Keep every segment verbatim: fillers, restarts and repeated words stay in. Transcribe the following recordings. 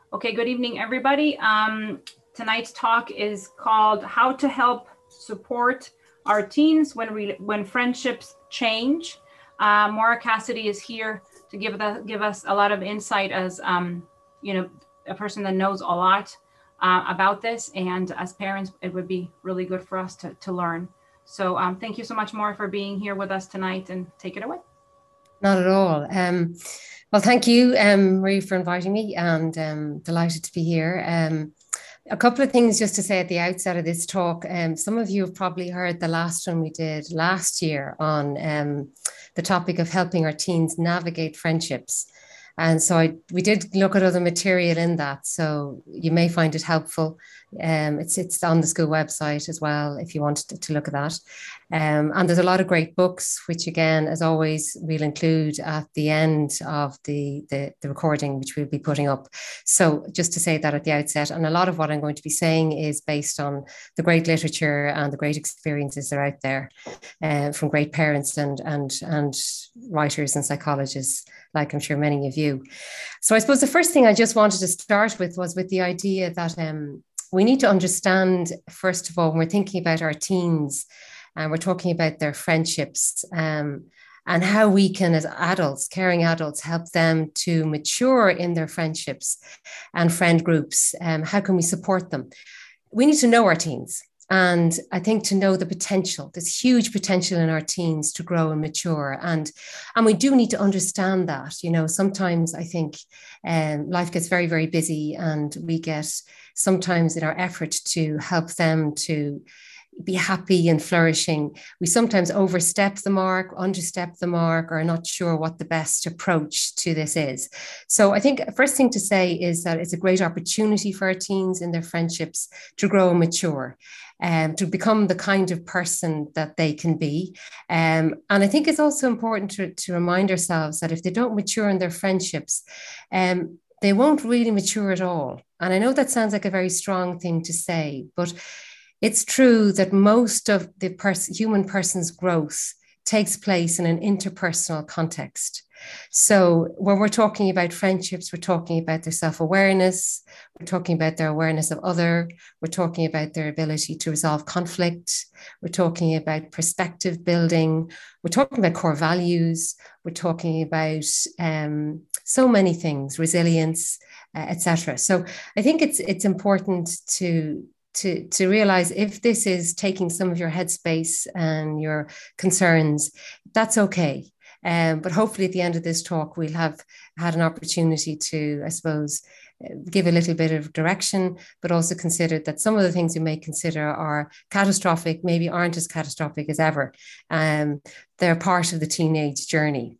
Okay, good evening, everybody. Um, tonight's talk is called How to Help Support Our Teens When we, when Friendships Change. Uh, Maura Cassidy is here to give, the, give us a lot of insight as, um, you know, a person that knows a lot uh, about this. And as parents, it would be really good for us to, to learn. So um, thank you so much, Maura, for being here with us tonight, and take it away. Not at all. Um, well, thank you, um, Marie, for inviting me, and um, delighted to be here. Um, a couple of things just to say at the outset of this talk. Um, some of you have probably heard the last one we did last year on um, the topic of helping our teens navigate friendships. And so I, we did look at other material in that. So you may find it helpful. Um, it's, it's on the school website as well, if you wanted to, to look at that. Um, and there's a lot of great books, which again, as always, we'll include at the end of the, the, the recording, which we'll be putting up. So just to say that at the outset, and a lot of what I'm going to be saying is based on the great literature and the great experiences that are out there uh, from great parents and, and, and writers and psychologists, like I'm sure many of you. So I suppose the first thing I just wanted to start with was with the idea that um, we need to understand, first of all, when we're thinking about our teens, and we're talking about their friendships, um, and how we can, as adults, caring adults, help them to mature in their friendships and friend groups. Um, how can we support them? We need to know our teens. And I think to know the potential, there's huge potential in our teens to grow and mature. And, and we do need to understand that. You know, sometimes I think um, life gets very, very busy, and we get sometimes in our effort to help them to be happy and flourishing, we sometimes overstep the mark, understep the mark, or are not sure what the best approach to this is. So I think first thing to say is that it's a great opportunity for our teens in their friendships to grow and mature, um, to become the kind of person that they can be. Um, and I think it's also important to, to remind ourselves that if they don't mature in their friendships, um, they won't really mature at all. And I know that sounds like a very strong thing to say, but it's true that most of the pers- human person's growth takes place in an interpersonal context. So when we're talking about friendships, we're talking about their self-awareness, we're talking about their awareness of other, we're talking about their ability to resolve conflict, we're talking about perspective building, we're talking about core values, we're talking about um, so many things, resilience, uh, et cetera. So I think it's it's important to To, to realize if this is taking some of your headspace and your concerns, that's okay. Um, but hopefully at the end of this talk, we'll have had an opportunity to, I suppose, give a little bit of direction, but also consider that some of the things you may consider are catastrophic, maybe aren't as catastrophic as ever. Um, they're part of the teenage journey.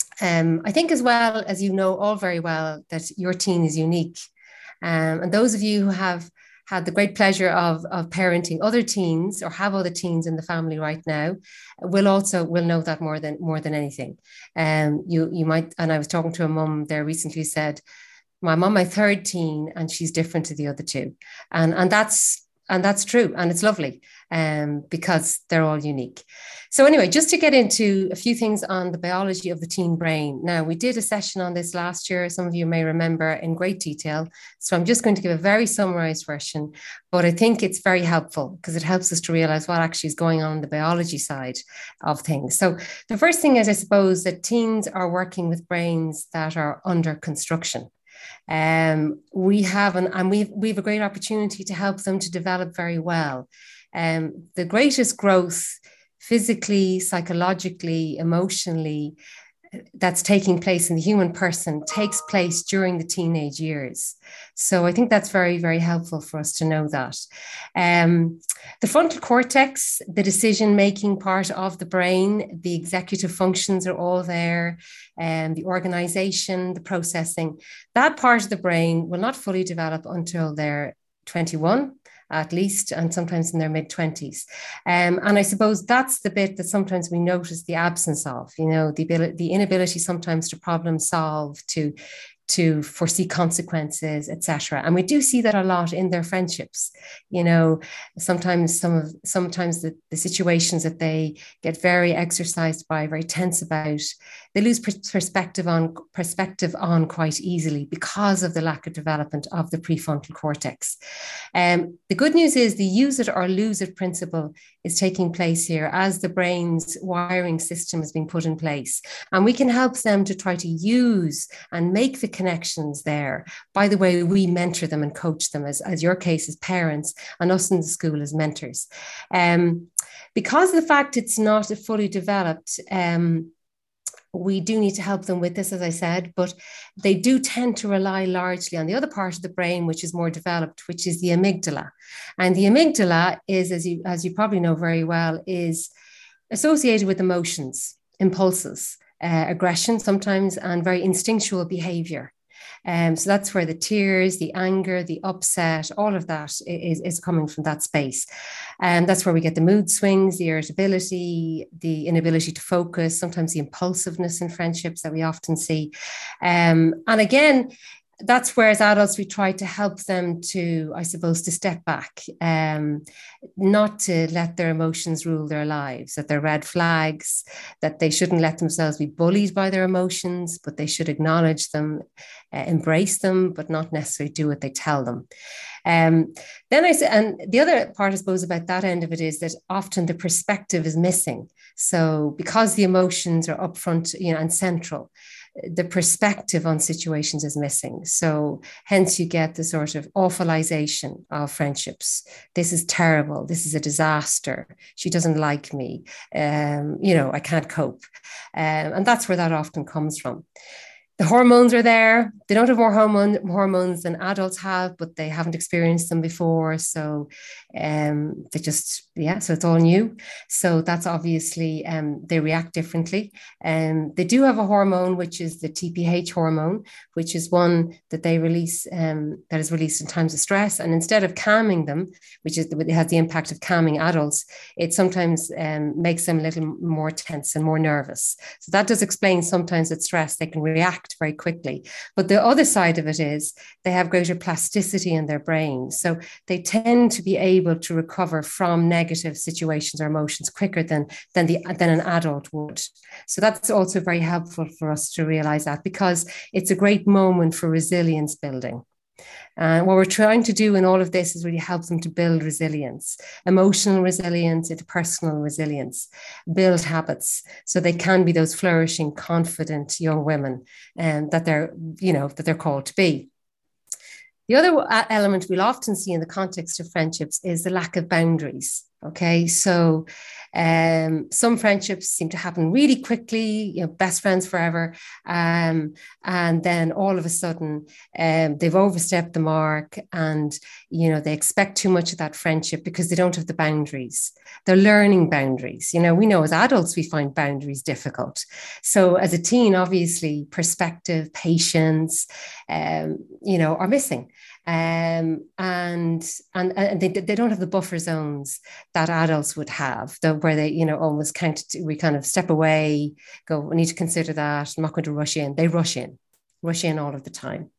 Um, I think as well, as you know all very well, that your teen is unique. Um, and those of you who have had the great pleasure of, of parenting other teens or have other teens in the family right now will also will know that more than more than anything. Um, you you might, and I was talking to a mum there recently, said, my mum, my third teen, and she's different to the other two. And, and that's and that's true. And it's lovely um, because they're all unique. So anyway, just to get into a few things on the biology of the teen brain. Now, we did a session on this last year. Some of you may remember in great detail. So I'm just going to give a very summarized version, but I think it's very helpful because it helps us to realize what actually is going on in the biology side of things. So the first thing is, I suppose, that teens are working with brains that are under construction. Um, we have an, and we've, we have a great opportunity to help them to develop very well. Um, the greatest growth physically, psychologically, emotionally, that's taking place in the human person takes place during the teenage years. So I think that's very, very helpful for us to know that. Um, the frontal cortex, the decision-making part of the brain, the executive functions are all there, and the organization, the processing. That part of the brain will not fully develop until they're twenty-one, at least, and sometimes in their mid-twenties. Um, and I suppose that's the bit that sometimes we notice the absence of, you know, the ability, the inability sometimes to problem solve, to to foresee consequences, et cetera. And we do see that a lot in their friendships. You know, sometimes some of sometimes the, the situations that they get very exercised by, very tense about, they lose perspective on perspective on quite easily because of the lack of development of the prefrontal cortex. Um, the good news is the use it or lose it principle is taking place here as the brain's wiring system is being put in place. And we can help them to try to use and make the connections there by the way we mentor them and coach them, as, as your case as parents and us in the school as mentors. Um, because of the fact it's not fully developed, um, we do need to help them with this, as I said, but they do tend to rely largely on the other part of the brain, which is more developed, which is the amygdala. And the amygdala is, as you, as you probably know very well, is associated with emotions, impulses, uh, aggression sometimes, and very instinctual behavior. Um, so that's where the tears, the anger, the upset, all of that is, is coming from that space. And that's where we get the mood swings, the irritability, the inability to focus, sometimes the impulsiveness in friendships that we often see. Um, and again, that's where as adults we try to help them to, I suppose, to step back, um, not to let their emotions rule their lives, that they're red flags, that they shouldn't let themselves be bullied by their emotions, but they should acknowledge them, uh, embrace them, but not necessarily do what they tell them. Um, then I said, and the other part, I suppose, about that end of it is that often the perspective is missing. So because the emotions are upfront, you know, and central, the perspective on situations is missing. So hence you get the sort of awfulization of friendships. This is terrible. This is a disaster. She doesn't like me. Um, you know, I can't cope. Um, and that's where that often comes from. The hormones are there. They don't have more hormone, hormones than adults have, but they haven't experienced them before. So um, they just, yeah, so it's all new. So that's obviously, um, they react differently. And um, they do have a hormone, which is the T P H hormone, which is one that they release, um, that is released in times of stress. And instead of calming them, which is, it has the impact of calming adults, it sometimes um, makes them a little more tense and more nervous. So that does explain sometimes that stress, they can react very quickly. But the other side of it is they have greater plasticity in their brain. So they tend to be able to recover from negative situations or emotions quicker than, than, the, than an adult would. So that's also very helpful for us to realize that, because it's a great moment for resilience building. And what we're trying to do in all of this is really help them to build resilience, emotional resilience, interpersonal resilience, build habits so they can be those flourishing, confident young women and that they're, you know, that they're called to be. The other element we'll often see in the context of friendships is the lack of boundaries. Okay, so um, some friendships seem to happen really quickly, you know, best friends forever. Um, and then all of a sudden um, they've overstepped the mark and, you know, they expect too much of that friendship because they don't have the boundaries. They're learning boundaries. You know, we know as adults, we find boundaries difficult. So as a teen, obviously, perspective, patience, um, you know, are missing. Um, and, and and they, they don't have the buffer zones that adults would have, the, where they, you know, almost count, we kind of step away, go, we need to consider that, I'm not going to rush in. They rush in, rush in all of the time.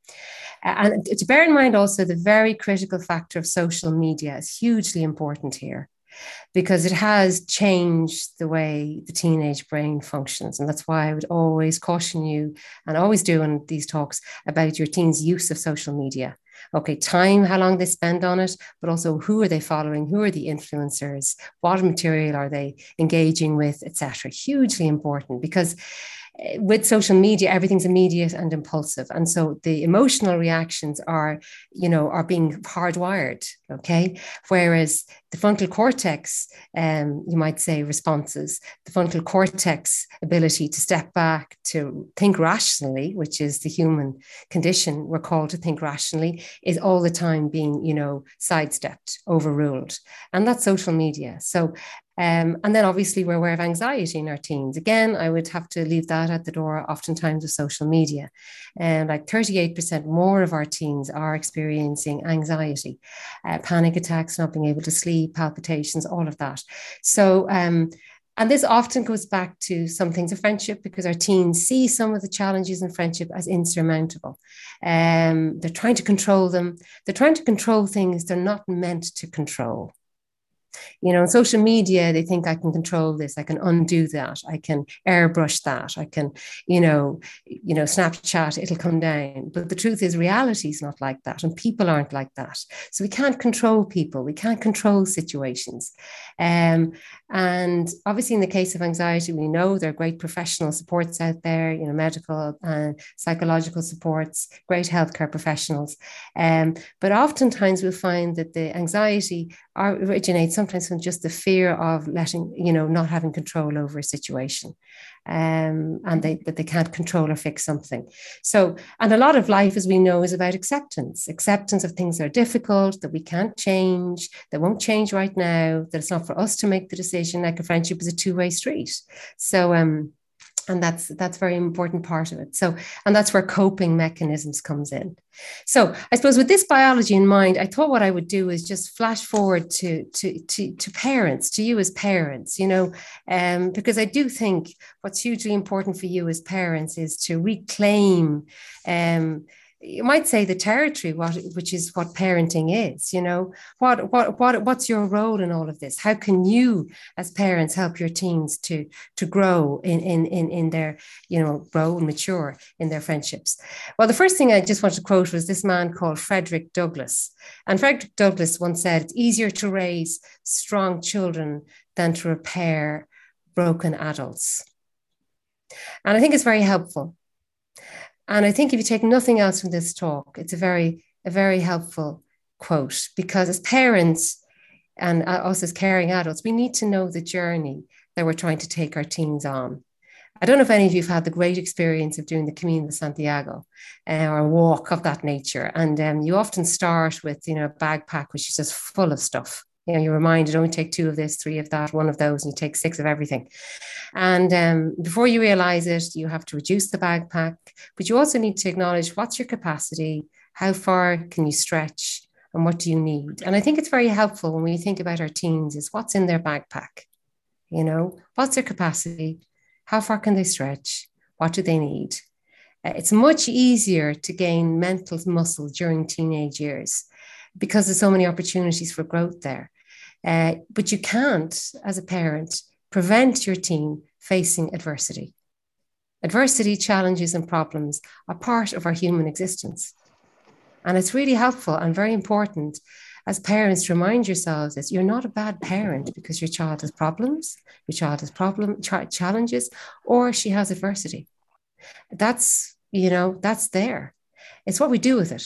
And to bear in mind also the very critical factor of social media is hugely important here, because it has changed the way the teenage brain functions. And that's why I would always caution you, and always do in these talks, about your teens' use of social media. Okay, time, how long they spend on it, but also who are they following? Who are the influencers? What material are they engaging with, et cetera? Hugely important, because with social media, everything's immediate and impulsive. And so the emotional reactions are, you know, are being hardwired, okay? Whereas the frontal cortex, um, you might say responses, the frontal cortex ability to step back, to think rationally, which is the human condition, we're called to think rationally, is all the time being, you know, sidestepped, overruled. And that's social media. So Um, and then obviously we're aware of anxiety in our teens. Again, I would have to leave that at the door oftentimes with social media. And like thirty-eight percent more of our teens are experiencing anxiety, uh, panic attacks, not being able to sleep, palpitations, all of that. So, um, And this often goes back to some things of friendship, because our teens see some of the challenges in friendship as insurmountable. Um, they're trying to control them. They're trying to control things they're not meant to control. You know, on social media, they think I can control this, I can undo that, I can airbrush that, I can, you know, you know, Snapchat, it'll come down. But the truth is, reality is not like that, and people aren't like that. So we can't control people, we can't control situations. Um, and obviously, in the case of anxiety, we know there are great professional supports out there, you know, medical and psychological supports, great healthcare professionals. Um, but oftentimes we'll find that the anxiety originates sometimes from just the fear of letting, you know, not having control over a situation, um, and they, that they can't control or fix something. So, and a lot of life, as we know, is about acceptance, acceptance of things that are difficult, that we can't change, that won't change right now, that it's not for us to make the decision. Like a friendship is a two-way street. So, um, and that's that's very important part of it. So, and that's where coping mechanisms comes in. So I suppose with this biology in mind, I thought what I would do is just flash forward to to to, to parents, to you as parents, you know, um, because I do think what's hugely important for you as parents is to reclaim, um, you might say, the territory, what, which is what parenting is. You know, what what what what's your role in all of this? How can you, as parents, help your teens to to grow in in in in their, you know, grow and mature in their friendships? Well, the first thing I just want to quote was this man called Frederick Douglass, and Frederick Douglass once said, "It's easier to raise strong children than to repair broken adults," and I think it's very helpful. And I think if you take nothing else from this talk, it's a very, a very helpful quote, because as parents and us as caring adults, we need to know the journey that we're trying to take our teens on. I don't know if any of you have had the great experience of doing the Camino de Santiago, uh, or a walk of that nature. And um, you often start with, you know, a backpack, which is just full of stuff. You know, you're reminded, only take two of this, three of that, one of those, and you take six of everything. And um, before you realize it, you have to reduce the backpack, but you also need to acknowledge what's your capacity, how far can you stretch, and what do you need? And I think it's very helpful when we think about our teens is what's in their backpack. You know, what's their capacity? How far can they stretch? What do they need? Uh, it's much easier to gain mental muscle during teenage years because there's so many opportunities for growth there. Uh, but you can't, as a parent, prevent your teen facing adversity. Adversity, challenges, and problems are part of our human existence. And it's really helpful and very important as parents to remind yourselves that you're not a bad parent because your child has problems, your child has problem ch- challenges, or she has adversity. That's, you know, that's there. It's what we do with it.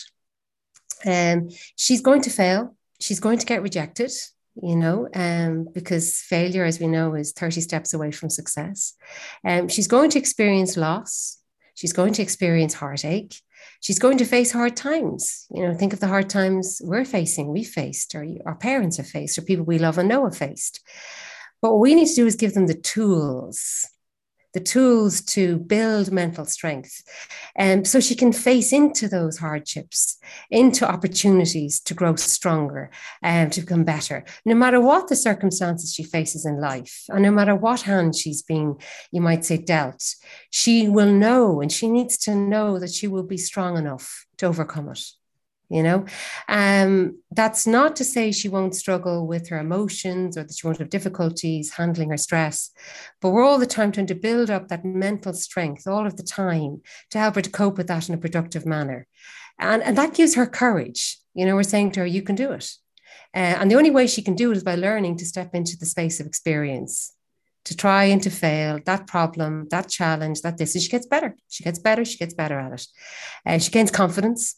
Um, she's going to fail. She's going to get rejected, you know, um, because failure, as we know, is thirty steps away from success. Um, she's going to experience loss. She's going to experience heartache. She's going to face hard times. You know, think of the hard times we're facing, we faced, or our parents have faced, or people we love and know have faced. But what we need to do is give them the tools, the tools to build mental strength. And so she can face into those hardships, into opportunities to grow stronger and to become better, no matter what the circumstances she faces in life, and no matter what hand she's being, you might say, dealt. She will know, and she needs to know that she will be strong enough to overcome it. You know, um, that's not to say she won't struggle with her emotions or that she won't have difficulties handling her stress, but we're all the time trying to build up that mental strength all of the time to help her to cope with that in a productive manner. And, and that gives her courage. You know, we're saying to her, you can do it. Uh, and the only way she can do it is by learning to step into the space of experience, to try and to fail that problem, that challenge, that this. And she gets better. She gets better. She gets better at it. Uh, she gains confidence.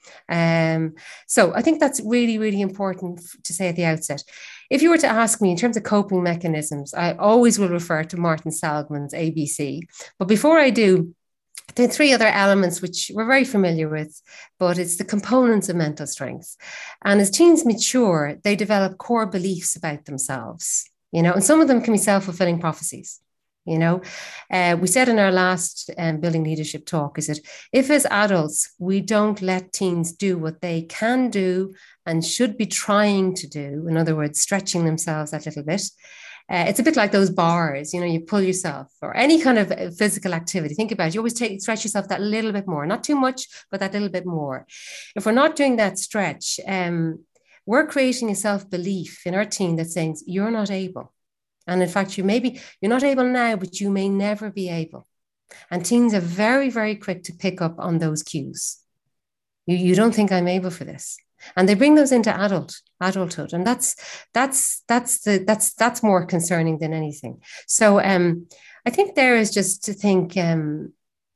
Um, so I think that's really, really important to say at the outset. If you were to ask me in terms of coping mechanisms, I always will refer to Martin Seligman's A B C. But before I do, there are three other elements which we're very familiar with, but it's the components of mental strength. And as teens mature, they develop core beliefs about themselves, you know, and some of them can be self-fulfilling prophecies. You know, uh, we said in our last um, building leadership talk is that if as adults, we don't let teens do what they can do and should be trying to do, in other words, stretching themselves that little bit, Uh, it's a bit like those bars, you know, you pull yourself, or any kind of physical activity. Think about it. You always take stretch yourself that little bit more, not too much, but that little bit more. If we're not doing that stretch, um, we're creating a self-belief in our teen that's saying you're not able. And in fact, you maybe you're not able now, but you may never be able. And teens are very, very quick to pick up on those cues. You, you don't think I'm able for this. And they bring those into adult adulthood. And that's that's that's the that's that's more concerning than anything. So um, I think there is just to think um,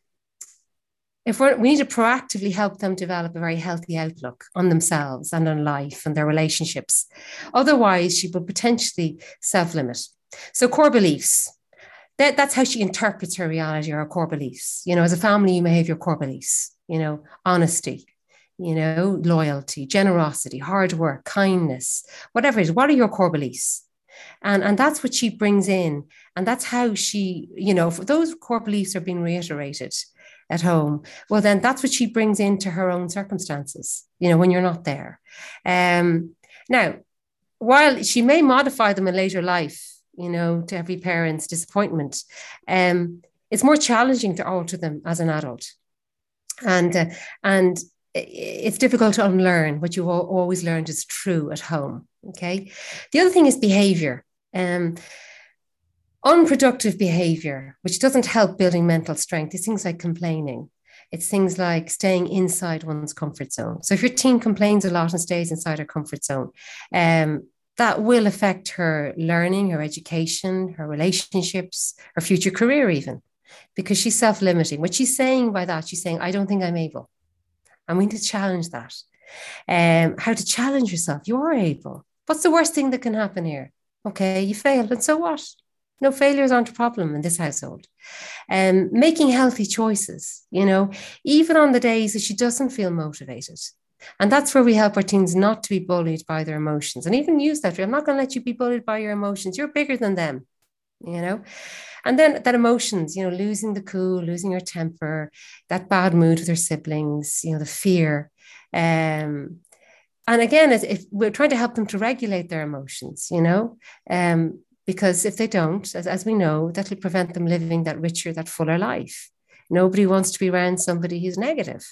if we're, we need to proactively help them develop a very healthy outlook on themselves and on life and their relationships. Otherwise, she will potentially self-limit. So core beliefs, that, that's how she interprets her reality or her core beliefs. You know, as a family, you may have your core beliefs, you know, honesty, you know, loyalty, generosity, hard work, kindness, whatever it is. What are your core beliefs? And, and that's what she brings in. And that's how she, you know, if those core beliefs are being reiterated at home, well, then that's what she brings into her own circumstances, you know, when you're not there. Um, now, while she may modify them in later life, you know, to every parent's disappointment, um, it's more challenging to alter them as an adult. And, uh, and it's difficult to unlearn what you've always learned is true at home, okay? The other thing is behavior. Um, unproductive behavior, which doesn't help building mental strength, is things like complaining. It's things like staying inside one's comfort zone. So if your teen complains a lot and stays inside her comfort zone, um, that will affect her learning, her education, her relationships, her future career even, because she's self-limiting. What she's saying by that, she's saying, I don't think I'm able. And we need to challenge that. Um, how to challenge yourself. You're able. What's the worst thing that can happen here? Okay, you failed, and so what? No, failures aren't a problem in this household. Um, making healthy choices, you know, even on the days that she doesn't feel motivated. And that's where we help our teens not to be bullied by their emotions. And even use that. I'm not going to let you be bullied by your emotions. You're bigger than them, you know. And then that emotions, you know, losing the cool, losing your temper, that bad mood with her siblings, you know, the fear. Um, and again, if we're trying to help them to regulate their emotions, you know, um, because if they don't, as, as we know, that will prevent them living that richer, that fuller life. Nobody wants to be around somebody who's negative.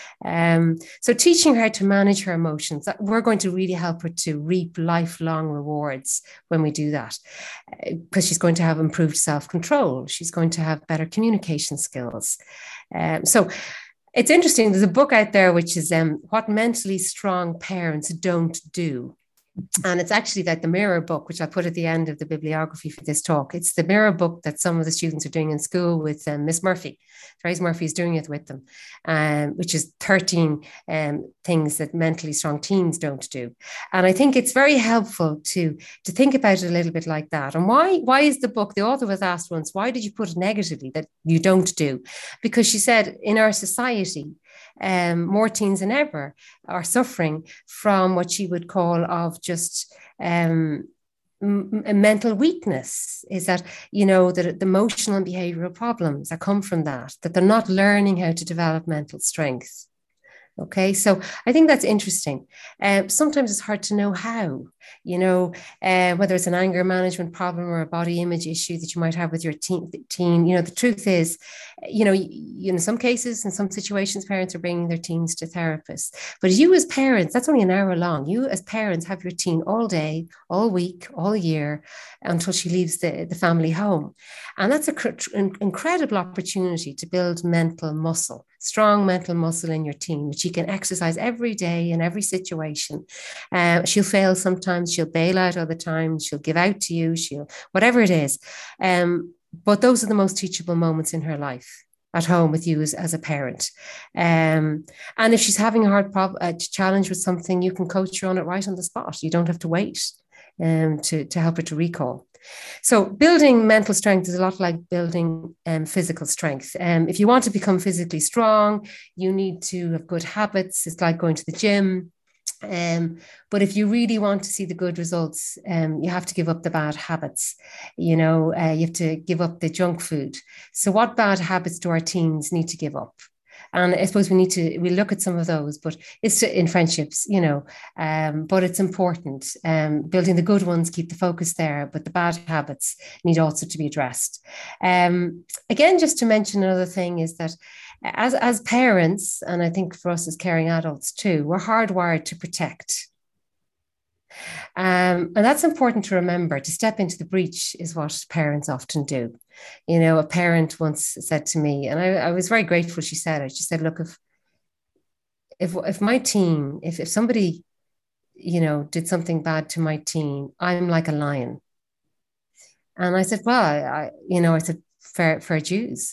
Um, so teaching her to manage her emotions, that we're going to really help her to reap lifelong rewards when we do that, because uh, she's going to have improved self-control. She's going to have better communication skills. Um, so it's interesting. There's a book out there, which is um, What Mentally Strong Parents Don't Do. And it's actually like the mirror book, which I put at the end of the bibliography for this talk. It's the mirror book that some of the students are doing in school with um, Miss Murphy. Therese Murphy is doing it with them, um, which is thirteen um, things that mentally strong teens don't do. And I think it's very helpful to, to think about it a little bit like that. And why, why is the book, the author was asked once, why did you put it negatively that you don't do? Because she said, in our society, Um, more teens than ever are suffering from what she would call of just um, m- mental weakness. Is that, you know, the, the emotional and behavioral problems that come from that, that they're not learning how to develop mental strength. Okay, so I think that's interesting. Um, sometimes it's hard to know how, you know, uh, whether it's an anger management problem or a body image issue that you might have with your teen. teen. You know, the truth is, you know, you, you, in some cases, in some situations, parents are bringing their teens to therapists. But you as parents, that's only an hour long. You as parents have your teen all day, all week, all year, until she leaves the, the family home. And that's an incredible opportunity to build mental muscle, strong mental muscle in your teen, which you can exercise every day in every situation. Uh, she'll fail sometimes, she'll bail out other times, she'll give out to you, she'll, whatever it is. Um, but those are the most teachable moments in her life, at home with you as, as a parent. Um, and if she's having a hard problem, a challenge with something, you can coach her on it right on the spot. You don't have to wait um, to, to help her to recall. So building mental strength is a lot like building um, physical strength. Um, if you want to become physically strong, you need to have good habits. It's like going to the gym. Um, but if you really want to see the good results, um, you have to give up the bad habits. You know, uh, you have to give up the junk food. So what bad habits do our teens need to give up? And I suppose we need to, we look at some of those, but it's in friendships, you know, um, but it's important. Um, building the good ones, keep the focus there, but the bad habits need also to be addressed. Um, again, just to mention another thing is that as, as parents, and I think for us as caring adults too, we're hardwired to protect. Um, and that's important to remember. To step into the breach is what parents often do. You know, a parent once said to me, and I, I was very grateful she said it. She said, look, if if if my teen, if, if somebody, you know, did something bad to my teen, I'm like a lion. And I said, well, I, you know, I said, fair, fair dues.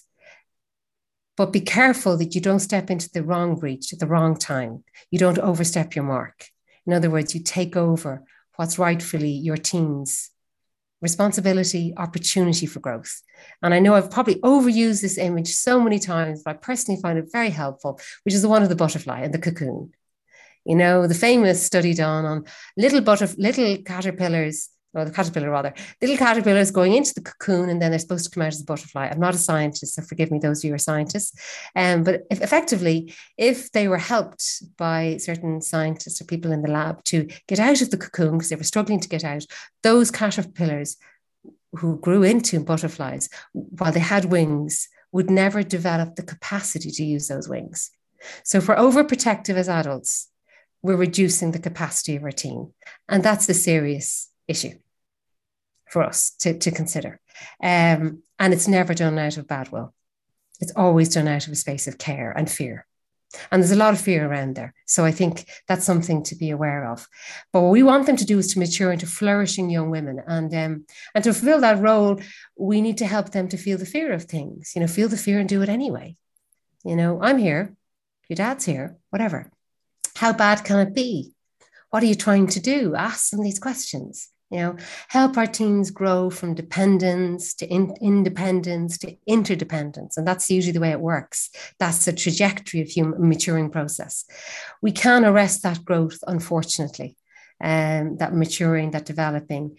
But be careful that you don't step into the wrong breach at the wrong time. You don't overstep your mark. In other words, you take over what's rightfully your teen's responsibility, opportunity for growth. And I know I've probably overused this image so many times, but I personally find it very helpful, which is the one of the butterfly and the cocoon. You know, the famous study done on little butterf- little caterpillars, or the caterpillar rather, little caterpillars going into the cocoon, and then they're supposed to come out as a butterfly. I'm not a scientist, so forgive me, those of you who are scientists. Um, but if, effectively, if they were helped by certain scientists or people in the lab to get out of the cocoon because they were struggling to get out, those caterpillars who grew into butterflies while they had wings would never develop the capacity to use those wings. So if we're overprotective as adults, we're reducing the capacity of our teen. And that's the serious issue for us to, to consider. Um, and it's never done out of bad will. It's always done out of a space of care and fear. And there's a lot of fear around there. So I think that's something to be aware of. But what we want them to do is to mature into flourishing young women. And, um, and to fulfill that role, we need to help them to feel the fear of things, you know, feel the fear and do it anyway. You know, I'm here, your dad's here, whatever. How bad can it be? What are you trying to do? Ask them these questions. You know, help our teens grow from dependence to in, independence to interdependence. And that's usually the way it works. That's the trajectory of human maturing process. We can arrest that growth, unfortunately, um, that maturing, that developing.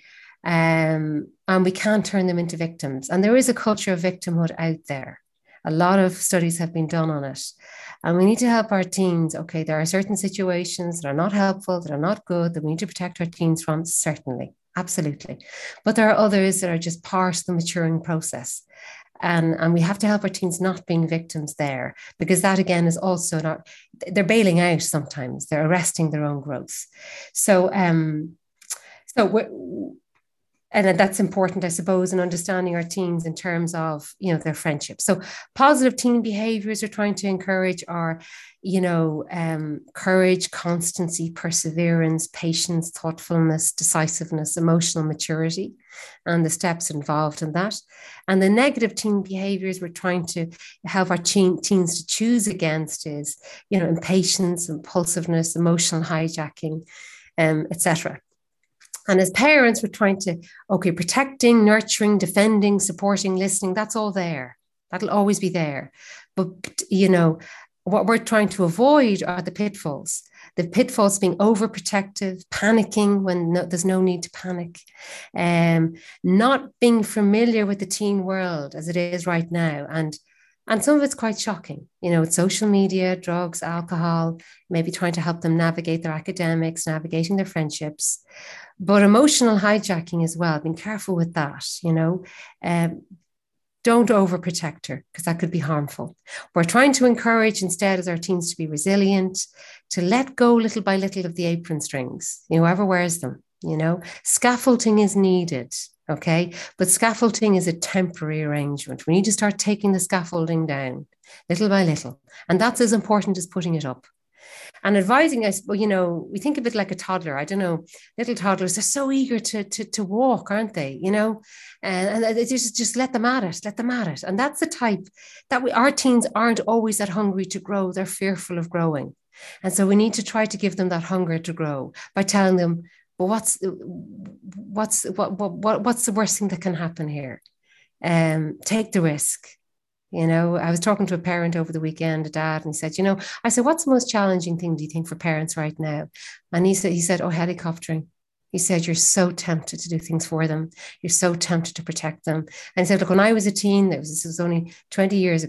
Um, and we can turn them into victims. And there is a culture of victimhood out there. A lot of studies have been done on it. And we need to help our teens. Okay, there are certain situations that are not helpful, that are not good, that we need to protect our teens from, certainly, absolutely. But there are others that are just part of the maturing process. And, and we have to help our teens not being victims there, because that, again, is also not, they're bailing out sometimes. They're arresting their own growth. So, um, so we're, and that's important, I suppose, in understanding our teens in terms of, you know, their friendships. So positive teen behaviors we're trying to encourage are, you know, um, courage, constancy, perseverance, patience, thoughtfulness, decisiveness, emotional maturity, and the steps involved in that. And the negative teen behaviors we're trying to help our teen, teens to choose against is, you know, impatience, impulsiveness, emotional hijacking, um, et cetera. And as parents, we're trying to, okay, protecting, nurturing, defending, supporting, listening, that's all there. That'll always be there. But, you know, what we're trying to avoid are the pitfalls. The pitfalls being overprotective, panicking when no, there's no need to panic, um, not being familiar with the teen world as it is right now. And And some of it's quite shocking. You know, it's social media, drugs, alcohol, maybe trying to help them navigate their academics, navigating their friendships, but emotional hijacking as well. Being careful with that, you know. Um, don't overprotect her, because that could be harmful. We're trying to encourage instead as our teens to be resilient, to let go little by little of the apron strings, you know, whoever wears them, you know. Scaffolding is needed. Okay, but scaffolding is a temporary arrangement. We need to start taking the scaffolding down little by little. And that's as important as putting it up. And advising us, you know, we think of it like a toddler. I don't know, little toddlers, they're so eager to, to, to walk, aren't they? You know, and, and they just, just let them at it, let them at it. And that's the type that we, our teens aren't always that hungry to grow. They're fearful of growing. And so we need to try to give them that hunger to grow by telling them, but what's what's what, what what's the worst thing that can happen here? Um, take the risk. You know, I was talking to a parent over the weekend, a dad, and he said, you know, I said, what's the most challenging thing do you think for parents right now? And he said, he said, oh, helicoptering. He said, you're so tempted to do things for them. You're so tempted to protect them. And he said, look, when I was a teen, this was only twenty years ago.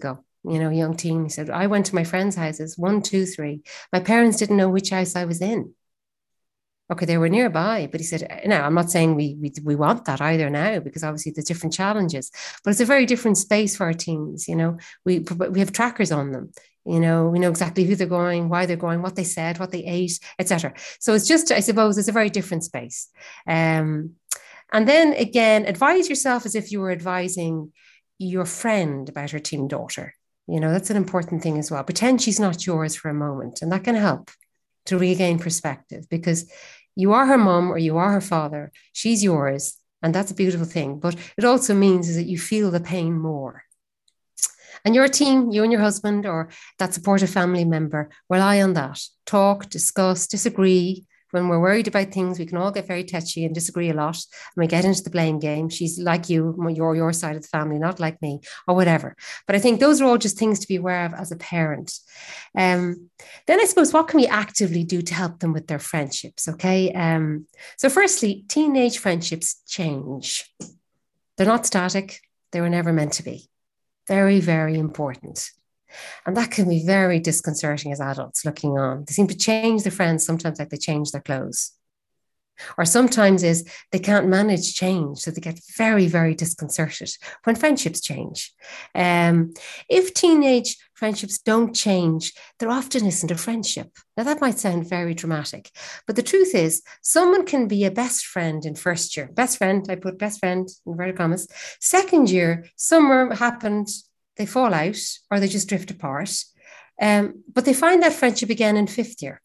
you know, young teen. He said, I went to my friends' houses, one, two, three. My parents didn't know which house I was in. Okay, they were nearby, but he said, now, I'm not saying we, we we want that either now, because obviously there's different challenges, but it's a very different space for our teens. You know, we we have trackers on them. You know, we know exactly who they're going, why they're going, what they said, what they ate, et cetera. So it's just, I suppose, it's a very different space. Um, and then again, advise yourself as if you were advising your friend about her teen daughter. You know, that's an important thing as well. Pretend she's not yours for a moment, and that can help to regain perspective, because you are her mom or you are her father. She's yours, and that's a beautiful thing. But it also means is that you feel the pain more. And your team, you and your husband or that supportive family member, rely on that. Talk, discuss, disagree. When we're worried about things, we can all get very touchy and disagree a lot. And we get into the blame game. She's like you, you're your side of the family, not like me, or whatever. But I think those are all just things to be aware of as a parent. Um, then I suppose, what can we actively do to help them with their friendships? Okay. Um, so firstly, teenage friendships change. They're not static. They were never meant to be. Very, very important. And that can be very disconcerting as adults looking on. They seem to change their friends sometimes like they change their clothes. Or sometimes is they can't manage change, so they get very, very disconcerted when friendships change. Um, if teenage friendships don't change, there often isn't a friendship. Now, that might sound very dramatic, but the truth is someone can be a best friend in first year. Best friend, I put best friend in inverted commas. Second year, summer happened, they fall out or they just drift apart. Um, but they find that friendship again in fifth year.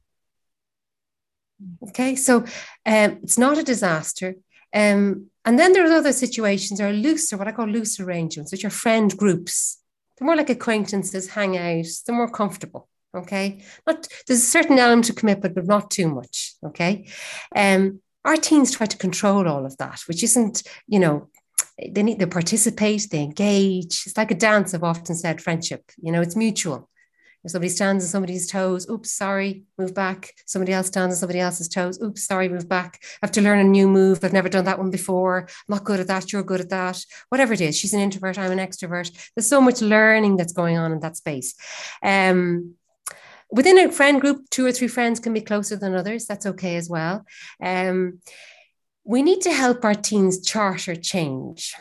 Okay, so um, it's not a disaster. Um, and then there are other situations, there are looser, what I call loose arrangements, which are friend groups. They're more like acquaintances, hang out, they're more comfortable. Okay, not, there's a certain element of commitment, but not too much. Okay, um, our teens try to control all of that, which isn't, you know, they need to participate, they engage. It's like a dance, I've often said, friendship, you know, it's mutual. If somebody stands on somebody's toes, oops, sorry, move back. Somebody else stands on somebody else's toes, oops, sorry, move back. I have to learn a new move. I've never done that one before. I'm not good at that. You're good at that. Whatever it is, she's an introvert, I'm an extrovert. There's so much learning that's going on in that space. Um, within a friend group, two or three friends can be closer than others. That's okay as well. Um, we need to help our teens charter change.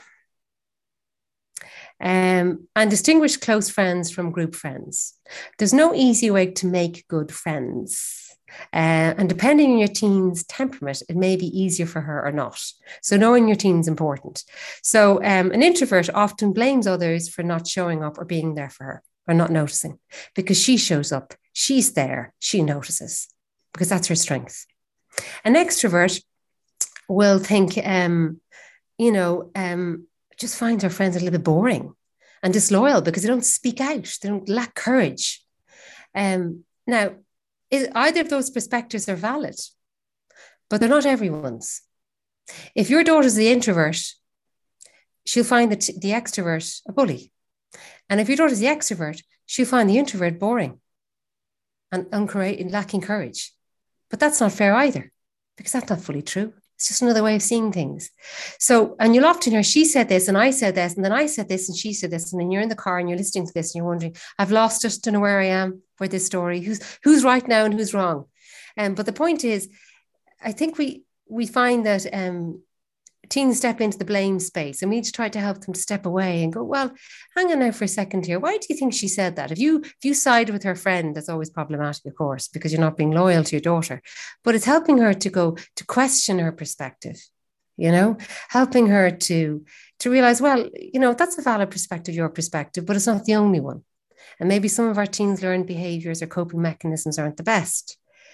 Um, and distinguish close friends from group friends. There's no easy way to make good friends. Uh, and depending on your teen's temperament, it may be easier for her or not. So knowing your teen is important. So um, an introvert often blames others for not showing up or being there for her or not noticing, because she shows up, she's there, she notices, because that's her strength. An extrovert will think, um, you know, um, just find her friends a little bit boring and disloyal because they don't speak out. They don't lack courage. Um, now, is, either of those perspectives are valid, but they're not everyone's. If your daughter's the introvert, she'll find the, t- the extrovert a bully. And if your daughter's the extrovert, she'll find the introvert boring and uncourage- lacking courage. But that's not fair either, because that's not fully true. It's just another way of seeing things. So, and you'll often hear, she said this and I said this, and then I said this and she said this. And then you're in the car and you're listening to this and you're wondering, I've lost it, don't know where I am for this story. Who's who's right now and who's wrong? Um, but the point is, I think we we find that um, teens step into the blame space, and we need to try to help them step away and go, well, hang on now for a second here. Why do you think she said that? If you if you side with her friend, that's always problematic, of course, because you're not being loyal to your daughter. But it's helping her to go to question her perspective, you know, helping her to to realize, well, you know, that's a valid perspective, your perspective, but it's not the only one. And maybe some of our teens' learned behaviors or coping mechanisms aren't the best.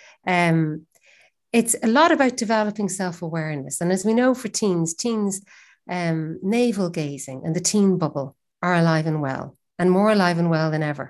Um, It's a lot about developing self-awareness. And as we know for teens, teens um, navel gazing and the teen bubble are alive and well, and more alive and well than ever.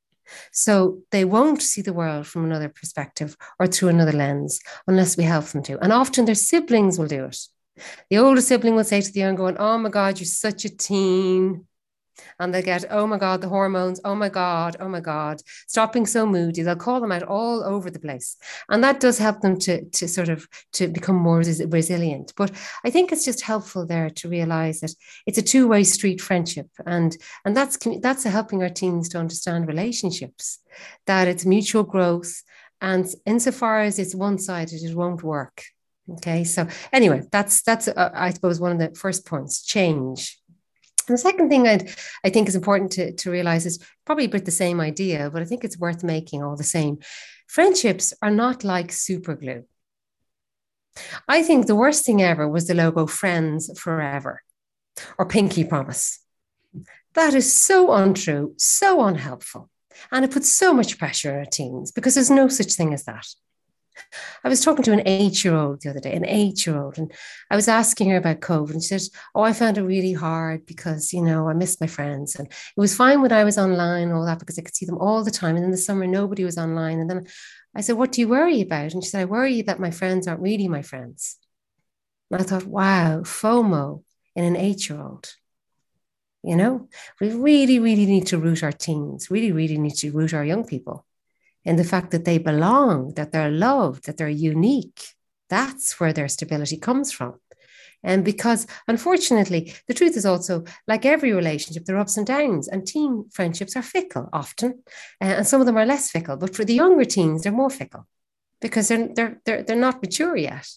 So they won't see the world from another perspective or through another lens unless we help them to. And often their siblings will do it. The older sibling will say to the younger one, oh my God, you're such a teen. And they'll get, oh my God, the hormones, oh my God, oh my God, stop being so moody. They'll call them out all over the place. And that does help them to, to sort of to become more res- resilient. But I think it's just helpful there to realize that it's a two-way street friendship. And, and that's, that's helping our teens to understand relationships, that it's mutual growth. And insofar as it's one-sided, it won't work. Okay. So anyway, that's, that's uh, I suppose, one of the first points, change. And the second thing I'd, I think is important to, to realize is probably a bit the same idea, but I think it's worth making all the same. Friendships are not like super glue. I think the worst thing ever was the logo Friends Forever or Pinky Promise. That is so untrue, so unhelpful. And it puts so much pressure on our teens because there's no such thing as that. I was talking to an eight-year-old the other day, an eight-year-old, and I was asking her about COVID, and she said, oh, I found it really hard because, you know, I missed my friends. And it was fine when I was online and all that because I could see them all the time. And in the summer, nobody was online. And then I said, what do you worry about? And she said, I worry that my friends aren't really my friends. And I thought, wow, FOMO in an eight-year-old. You know, we really, really need to root our teens, really, really need to root our young people in the fact that they belong, that they're loved, that they're unique. That's where their stability comes from. And because, unfortunately, the truth is also, like every relationship, there are ups and downs, and teen friendships are fickle often, and some of them are less fickle. But for the younger teens, they're more fickle because they're, they're, they're, they're not mature yet.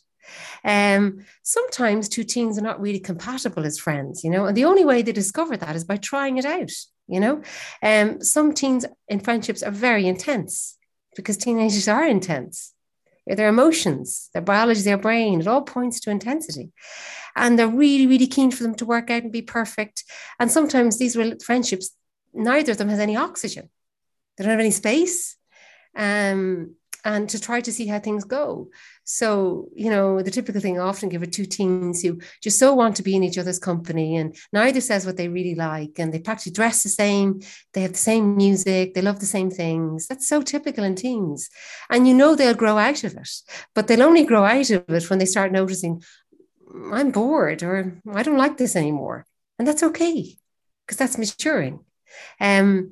Um, sometimes two teens are not really compatible as friends, you know, and the only way they discover that is by trying it out, you know. Um, some teens in friendships are very intense, because teenagers are intense. Their emotions, their biology, their brain, it all points to intensity. And they're really, really keen for them to work out and be perfect. And sometimes these friendships, neither of them has any oxygen. They don't have any space. Um, and to try to see how things go. So, you know, the typical thing I often give are two teens who just so want to be in each other's company, and neither says what they really like, and they practically dress the same, they have the same music, they love the same things. That's so typical in teens. And you know they'll grow out of it, but they'll only grow out of it when they start noticing, I'm bored, or I don't like this anymore. And that's okay, because that's maturing. Um,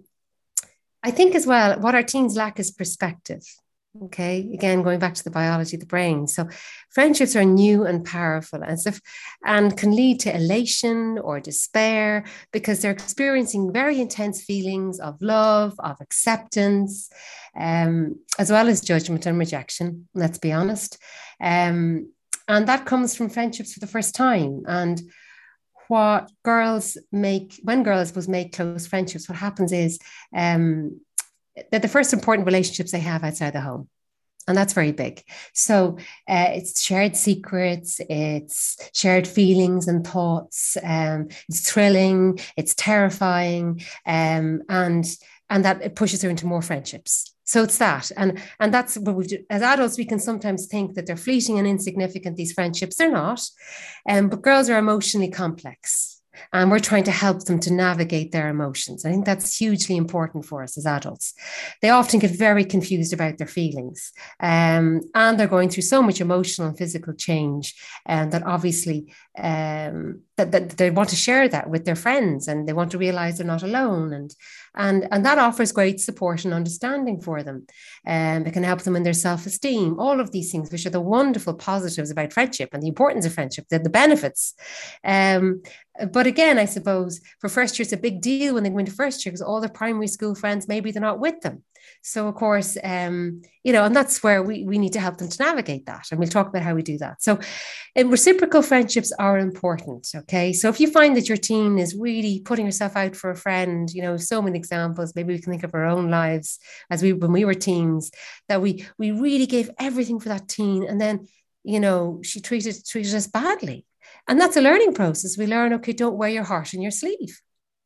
I think as well, what our teens lack is perspective. Okay, again, going back to the biology of the brain. So friendships are new and powerful and stuff, and can lead to elation or despair because they're experiencing very intense feelings of love, of acceptance, um, as well as judgment and rejection, let's be honest. Um, and that comes from friendships for the first time. And what girls make, when girls was make close friendships, what happens is um, they're the first important relationships they have outside the home. And that's very big. So uh, it's shared secrets, it's shared feelings and thoughts, um, it's thrilling, it's terrifying, um, and, and that it pushes her into more friendships. So it's that. And, and that's what we do. As adults, we can sometimes think that they're fleeting and insignificant, these friendships. They're not. Um, but girls are emotionally complex. And we're trying to help them to navigate their emotions. I think that's hugely important for us as adults. They often get very confused about their feelings, um, and they're going through so much emotional and physical change, and that obviously um, that, that they want to share that with their friends, and they want to realize they're not alone. And and and that offers great support and understanding for them. And um, it can help them in their self-esteem. All of these things, which are the wonderful positives about friendship and the importance of friendship, the, the benefits. Um, But again, I suppose for first year, it's a big deal when they go into first year because all their primary school friends, maybe they're not with them. So, of course, um, you know, and that's where we, we need to help them to navigate that. And we'll talk about how we do that. So and reciprocal friendships are important. Okay. So if you find that your teen is really putting herself out for a friend, you know, so many examples, maybe we can think of our own lives as we, when we were teens, that we, we really gave everything for that teen. And then, you know, she treated, treated us badly. And that's a learning process. We learn, okay, don't wear your heart on your sleeve.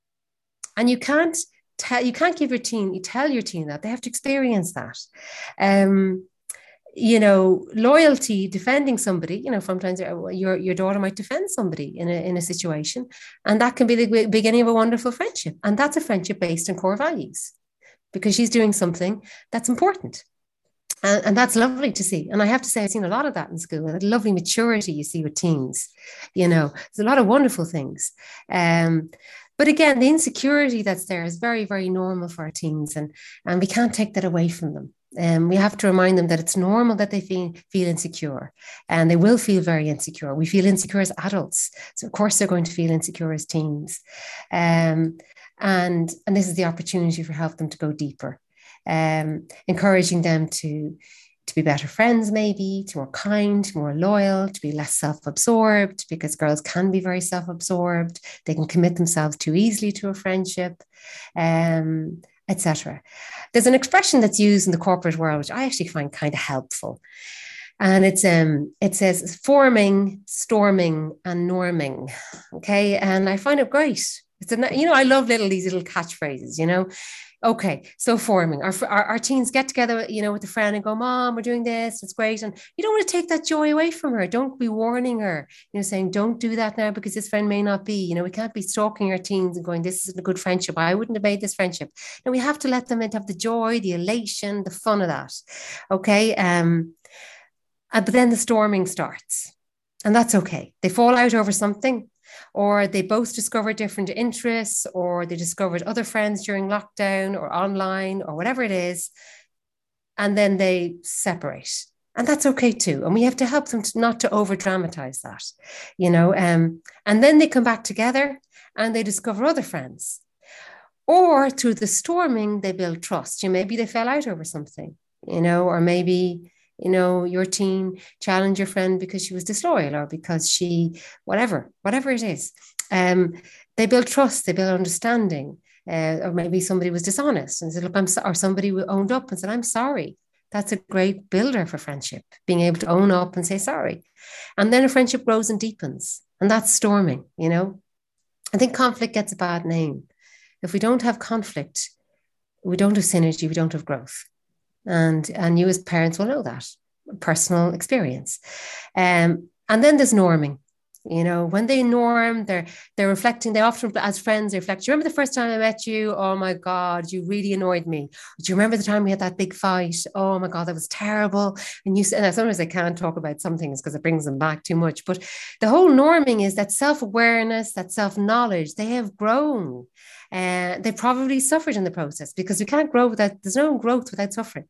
And you can't tell, you can't give your teen, you tell your teen that. They have to experience that. Um, you know, loyalty, defending somebody, you know, sometimes your, your daughter might defend somebody in a, in a situation. And that can be the beginning of a wonderful friendship. And that's a friendship based on core values because she's doing something that's important. And, and that's lovely to see. And I have to say, I've seen a lot of that in school, and that lovely maturity you see with teens. You know, there's a lot of wonderful things. Um, But again, the insecurity that's there is very, very normal for our teens, and, and we can't take that away from them. And um, we have to remind them that it's normal that they feel, feel insecure, and they will feel very insecure. We feel insecure as adults. So of course they're going to feel insecure as teens. Um, and, and this is the opportunity for help them to go deeper, um, encouraging them to, to be better friends, maybe, to be more kind, more loyal, to be less self-absorbed, because girls can be very self-absorbed. They can commit themselves too easily to a friendship. Um, et cetera. There's an expression that's used in the corporate world, which I actually find kind of helpful. And it's um, it says forming, storming, and norming. Okay. And I find it great. It's a, you know, I love little these little catchphrases, you know. Okay, so forming, our, our, our teens get together, you know, with a friend and go, Mom, we're doing this, it's great. And you don't want to take that joy away from her. Don't be warning her, you know, saying, don't do that now because this friend may not be, you know, we can't be stalking our teens and going, this isn't a good friendship. I wouldn't have made this friendship. And we have to let them have the joy, the elation, the fun of that. Okay. Um, but then the storming starts, and that's okay. They fall out over something, or they both discovered different interests, or they discovered other friends during lockdown or online or whatever it is. And then they separate. And that's okay too. And we have to help them to not to over dramatize that, you know, um, and then they come back together and they discover other friends. Or through the storming, they build trust. You know, maybe they fell out over something, you know, or maybe, you know, your teen challenged your friend because she was disloyal, or because she, whatever, whatever it is. Um, they build trust, they build understanding. Uh, or maybe somebody was dishonest and said, look, I'm so-, or somebody owned up and said, I'm sorry. That's a great builder for friendship, being able to own up and say sorry. And then a friendship grows and deepens. And that's storming, you know. I think conflict gets a bad name. If we don't have conflict, we don't have synergy, we don't have growth. And, and you as parents will know that, personal experience. Um, and then there's norming. You know, when they norm, they're they're reflecting. They often, as friends, they reflect. Do you remember the first time I met you? Oh my God, you really annoyed me. Do you remember the time we had that big fight? Oh my God, that was terrible. And you said, sometimes I can't talk about some things because it brings them back too much. But the whole norming is that self-awareness, that self-knowledge. They have grown. And uh, they probably suffered in the process, because we can't grow without, there's no growth without suffering.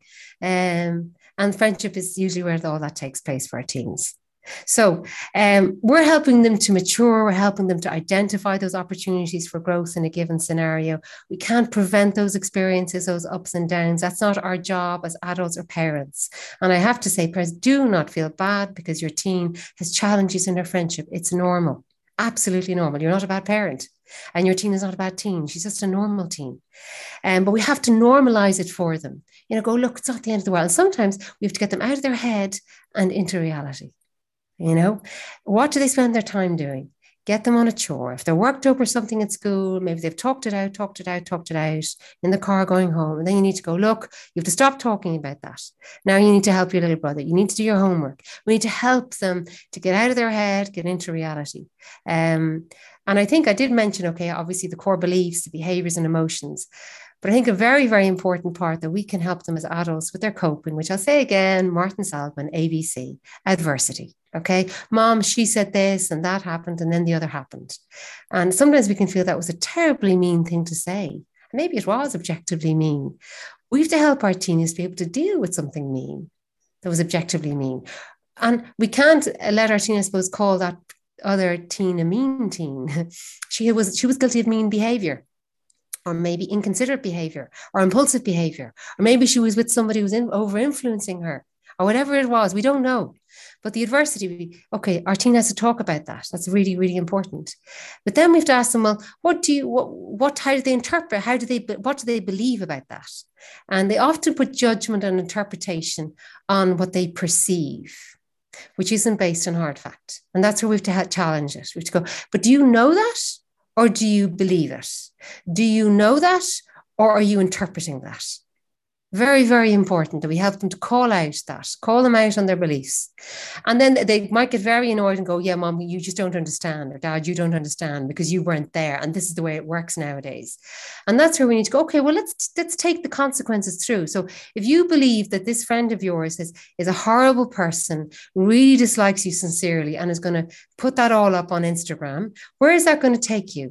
Um, and friendship is usually where all that takes place for our teens. So um, we're helping them to mature. We're helping them to identify those opportunities for growth in a given scenario. We can't prevent those experiences, those ups and downs. That's not our job as adults or parents. And I have to say, parents, do not feel bad because your teen has challenges in their friendship. It's normal, absolutely normal. You're not a bad parent. And your teen is not a bad teen. She's just a normal teen. Um, but we have to normalize it for them. You know, go, look, it's not the end of the world. And sometimes we have to get them out of their head and into reality. You know, what do they spend their time doing? Get them on a chore. If they're worked over something at school, maybe they've talked it out, talked it out, talked it out in the car going home. And then you need to go, look, you have to stop talking about that. Now you need to help your little brother. You need to do your homework. We need to help them to get out of their head, get into reality. Um, and I think I did mention, okay, obviously the core beliefs, the behaviors and emotions. But I think a very, very important part that we can help them as adults with their coping, which I'll say again, Martin Seligman, A B C, adversity. Okay, Mom, she said this and that happened and then the other happened. And sometimes we can feel that was a terribly mean thing to say. Maybe it was objectively mean. We have to help our teens be able to deal with something mean that was objectively mean. And we can't let our teen, I suppose, call that other teen a mean teen. She was, she was guilty of mean behavior, or maybe inconsiderate behavior, or impulsive behavior, or maybe she was with somebody who was in, over influencing her, or whatever it was. We don't know. But the adversity, okay, our teen has to talk about that. That's really, really important. But then we have to ask them, well, what do you, what, what how do they interpret? How do they, what do they believe about that? And they often put judgment and interpretation on what they perceive, which isn't based on hard fact. And that's where we have to challenge it. We have to go, but do you know that? Or do you believe it? Do you know that? Or are you interpreting that? Very, very important that we help them to call out that, call them out on their beliefs. And then they might get very annoyed and go, yeah, Mom, you just don't understand. Or Dad, you don't understand because you weren't there. And this is the way it works nowadays. And that's where we need to go, okay, well, let's let's take the consequences through. So if you believe that this friend of yours is, is a horrible person, really dislikes you sincerely, and is going to put that all up on Instagram, where is that going to take you?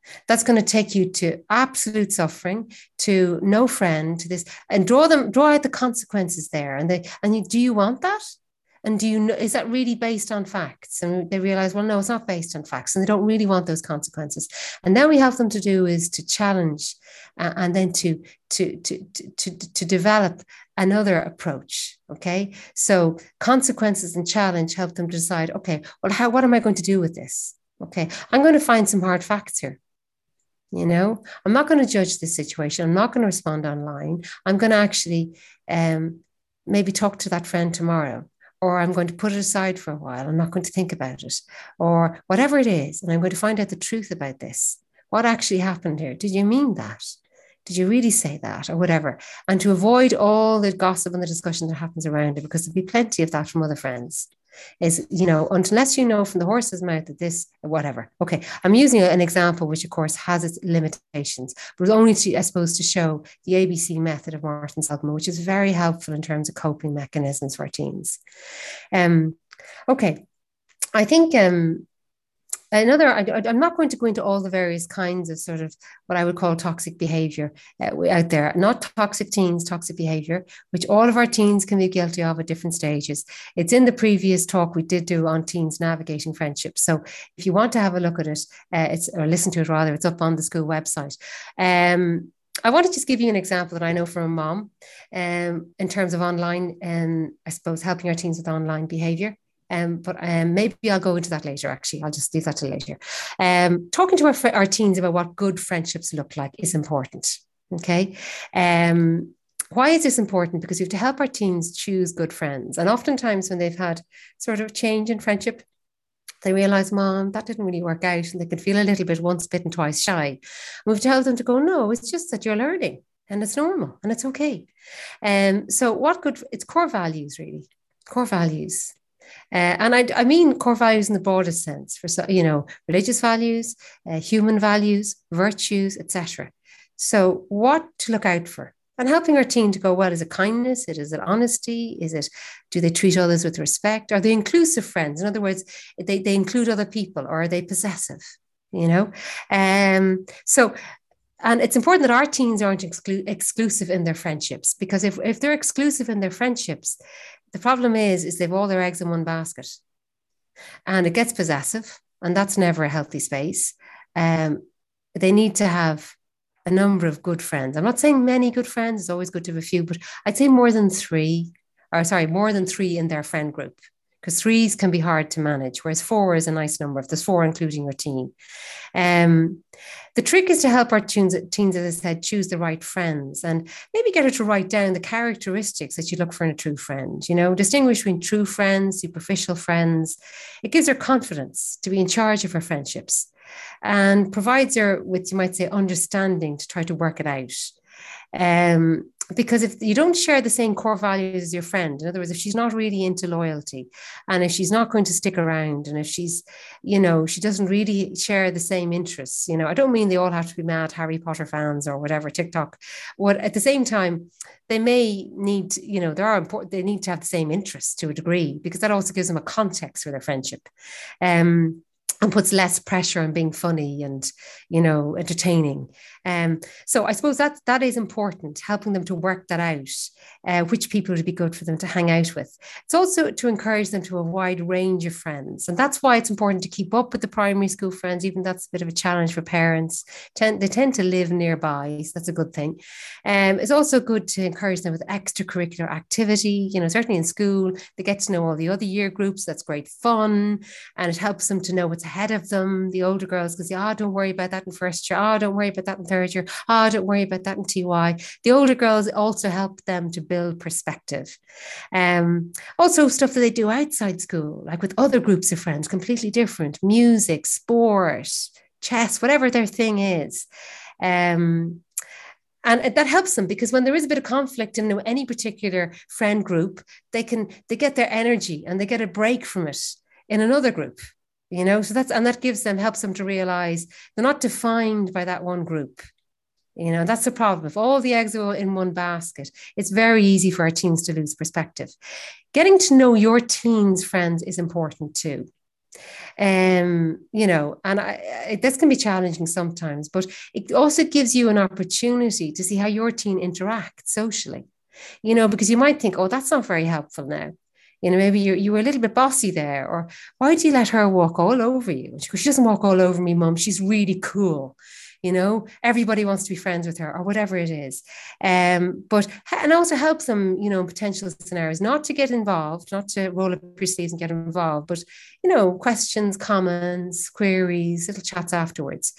That's going to take you to absolute suffering, to no friend, to this, and draw them, draw out the consequences there. And they, and you, do you want that? And do you know, is that really based on facts? And they realize, well, no, it's not based on facts. And they don't really want those consequences. And then we have them to do is to challenge uh, and then to, to, to, to, to, to develop another approach. Okay. So consequences and challenge help them decide, okay, well, how, what am I going to do with this? Okay. I'm going to find some hard facts here. You know, I'm not going to judge this situation. I'm not going to respond online. I'm going to actually um, maybe talk to that friend tomorrow, or I'm going to put it aside for a while. I'm not going to think about it, or whatever it is. And I'm going to find out the truth about this. What actually happened here? Did you mean that? Did you really say that, or whatever? And to avoid all the gossip and the discussion that happens around it, because there'll be plenty of that from other friends. Is, you know, unless you know from the horse's mouth that this, whatever. Okay, I'm using an example which, of course, has its limitations, but only to, I suppose, to show the A B C method of Martin Seligman, which is very helpful in terms of coping mechanisms for teens. Um, okay, I think um, another, I, I'm not going to go into all the various kinds of sort of what I would call toxic behavior uh, out there, not toxic teens, toxic behavior, which all of our teens can be guilty of at different stages. It's in the previous talk we did do on teens navigating friendships. So if you want to have a look at it, uh, it's or listen to it rather, it's up on the school website. Um, I want to just give you an example that I know from a mom um, in terms of online and um, I suppose helping our teens with online behavior. Um, but um, maybe I'll go into that later, actually. I'll just leave that till later. Um, talking to our, fr- our teens about what good friendships look like is important, okay? Um, why is this important? Because we have to help our teens choose good friends. And oftentimes when they've had sort of change in friendship, they realize, Mom, that didn't really work out. And they can feel a little bit once bitten, twice shy. And we've told them to go, no, it's just that you're learning and it's normal and it's okay. Um, so what good, it's core values, really, core values. Uh, and I, I mean core values in the broadest sense, for you know, religious values, uh, human values, virtues, et cetera. So what to look out for, and helping our teen to go, well, is it kindness? Is it honesty? Is it, do they treat others with respect? Are they inclusive friends? In other words, they, they include other people, or are they possessive? You know, um, so. And it's important that our teens aren't exclu- exclusive in their friendships, because if, if they're exclusive in their friendships, the problem is, is they've all their eggs in one basket and it gets possessive, and that's never a healthy space. Um, they need to have a number of good friends. I'm not saying many good friends, it's always good to have a few, but I'd say more than three, or sorry, more than three in their friend group, because threes can be hard to manage, whereas four is a nice number, if there's four, including your teen. Um, the trick is to help our teens, teens, as I said, choose the right friends, and maybe get her to write down the characteristics that you look for in a true friend. You know, distinguish between true friends, superficial friends. It gives her confidence to be in charge of her friendships and provides her with, you might say, understanding to try to work it out. Um, because if you don't share the same core values as your friend, in other words, if she's not really into loyalty, and if she's not going to stick around, and if she's, you know, she doesn't really share the same interests, you know, I don't mean they all have to be mad Harry Potter fans or whatever, TikTok. What at the same time, they may need, you know, there are important, they need to have the same interests to a degree, because that also gives them a context for their friendship. Um, and puts less pressure on being funny and, you know, entertaining. Um, so I suppose that that is important, helping them to work that out, uh, which people would be good for them to hang out with. It's also to encourage them to a wide range of friends. And that's why it's important to keep up with the primary school friends, even that's a bit of a challenge for parents. Tend, they tend to live nearby, so that's a good thing. Um, it's also good to encourage them with extracurricular activity. You know, certainly in school, they get to know all the other year groups. That's great fun. And it helps them to know what's ahead of them. The older girls can say, oh, don't worry about that in first year. Oh, don't worry about that in third year. Oh, don't worry about that in T Y. The older girls also help them to build perspective. Um, also stuff that they do outside school, like with other groups of friends, completely different, music, sport, chess, whatever their thing is. Um, And that helps them, because when there is a bit of conflict in any particular friend group, they can, they get their energy and they get a break from it in another group, you know, so that's, and that gives them, helps them to realize they're not defined by that one group. You know, that's the problem. If all the eggs are in one basket, it's very easy for our teens to lose perspective. Getting to know your teens' friends is important too. Um, you know, and I, I, this can be challenging sometimes, but it also gives you an opportunity to see how your teen interacts socially, you know, because you might think, oh, that's not very helpful now. You know, maybe you, you were a little bit bossy there, or why do you let her walk all over you? She goes, she doesn't walk all over me, mum. She's really cool. You know, everybody wants to be friends with her or whatever it is. Um, but, and also helps them, you know, in potential scenarios, not to get involved, not to roll up your sleeves and get involved, but, you know, questions, comments, queries, little chats afterwards.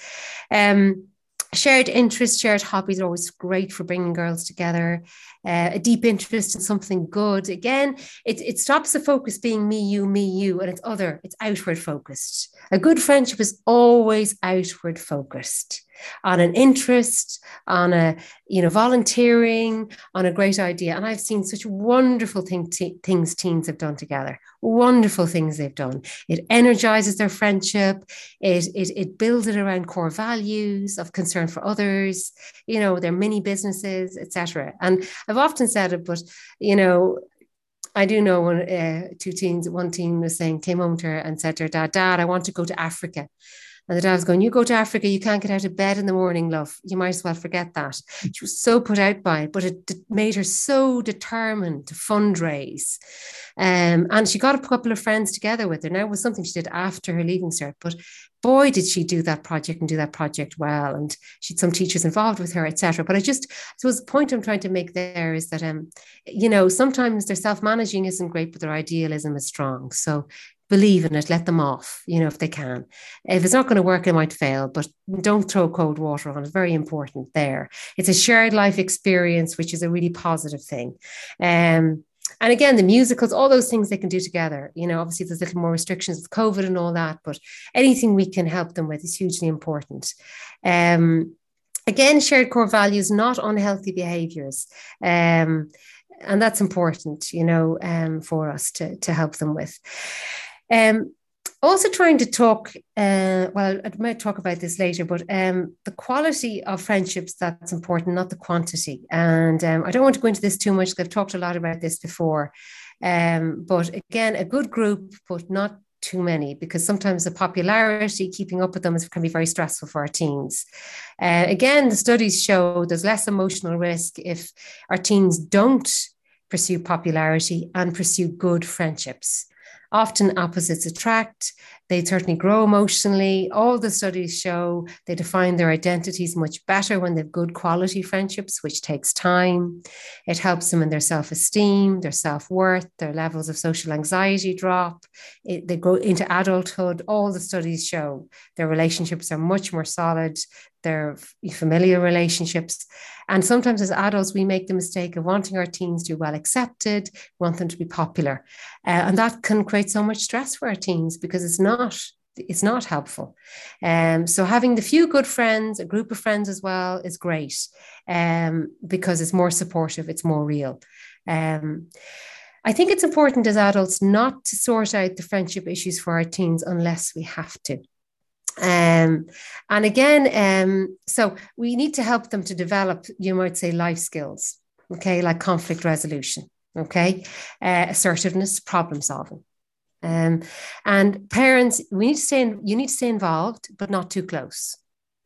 Um, Shared interests, shared hobbies are always great for bringing girls together. Uh, a deep interest in something good. Again, it, it stops the focus being me, you, me, you, and it's other, it's outward focused. A good friendship is always outward focused on an interest, on a, you know, volunteering, on a great idea. And I've seen such wonderful thing, t- things teens have done together, wonderful things they've done. It energizes their friendship. It, it, it builds it around core values of concern for others, you know, their mini businesses, et cetera. And I've often said it, but, you know, I do know when uh, two teens, one teen was saying, came home to her and said to her dad, Dad, I want to go to Africa. And the dad was going, you go to Africa, you can't get out of bed in the morning, love. You might as well forget that. She was so put out by it, but it made her so determined to fundraise. Um, and she got a couple of friends together with her. Now it was something she did after her leaving cert, but boy, did she do that project and do that project well. And she had some teachers involved with her, et cetera. But I just, I suppose the point I'm trying to make there is that, um, you know, sometimes their self-managing isn't great, but their idealism is strong. So believe in it, let them off, you know, if they can. If it's not going to work, it might fail, but don't throw cold water on it. It's very important there. It's a shared life experience, which is a really positive thing. Um, and again, the musicals, all those things they can do together. You know, obviously there's a little more restrictions with COVID and all that, but anything we can help them with is hugely important. Um, again, shared core values, not unhealthy behaviors. Um, and that's important, you know, um, for us to, to help them with. Um, also trying to talk, uh, well, I might talk about this later, but um, the quality of friendships, that's important, not the quantity. And um, I don't want to go into this too much, because I've talked a lot about this before. Um, but again, a good group, but not too many, because sometimes the popularity, keeping up with them is, can be very stressful for our teens. Uh, again, the studies show there's less emotional risk if our teens don't pursue popularity and pursue good friendships. Often opposites attract. They certainly grow emotionally. All the studies show they define their identities much better when they've good quality friendships, which takes time. It helps them in their self-esteem, their self-worth, their levels of social anxiety drop. It, they go into adulthood. All the studies show their relationships are much more solid. Their familiar relationships. And sometimes as adults, we make the mistake of wanting our teens to be well accepted, want them to be popular. Uh, and that can create so much stress for our teens, because it's not, it's not helpful. Um, so having the few good friends, a group of friends as well, is great, um, because it's more supportive, it's more real. Um, I think it's important as adults not to sort out the friendship issues for our teens unless we have to. Um, and again, um, so we need to help them to develop, you might say, life skills, okay, like conflict resolution, okay, uh, assertiveness, problem solving. Um, and parents, we need to stay in, you need to stay involved, but not too close.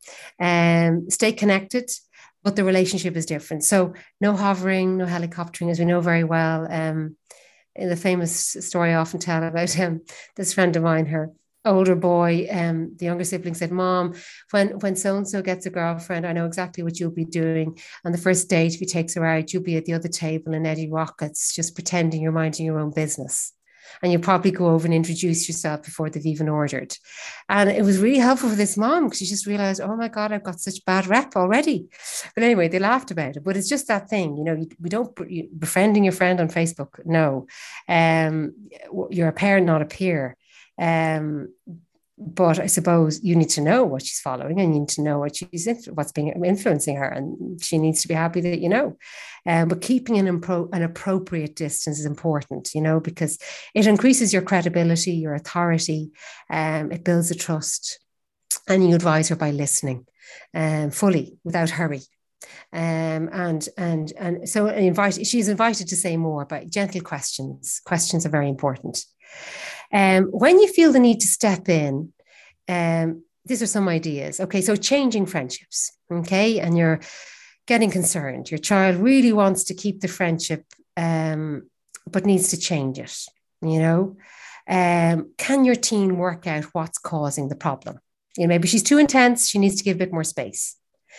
Um, stay connected, but the relationship is different. So no hovering, no helicoptering, as we know very well. Um, in the famous story I often tell about um, this friend of mine, her older boy, um, the younger sibling said, Mom, when when so-and-so gets a girlfriend, I know exactly what you'll be doing. On the first date, if he takes her out, you'll be at the other table in Eddie Rockets, just pretending you're minding your own business. And you'll probably go over and introduce yourself before they've even ordered. And it was really helpful for this mom, because she just realized, oh my God, I've got such bad rep already. But anyway, they laughed about it. But it's just that thing, you know, we don't, befriending your friend on Facebook, no. Um, you're a parent, not a peer. Um, but I suppose you need to know what she's following, and you need to know what she's what's being influencing her, and she needs to be happy that you know. Um, but keeping an, impro- an appropriate distance is important, you know, because it increases your credibility, your authority, um, it builds a trust, and you advise her by listening um, fully without hurry. Um, and and and so invite, she's invited to say more, but gentle questions. Questions are very important. Um, when you feel the need to step in, um, these are some ideas. Okay, so changing friendships, okay, and you're getting concerned. Your child really wants to keep the friendship, um, but needs to change it, you know. Um, can your teen work out what's causing the problem? You know, maybe she's too intense, she needs to give a bit more space.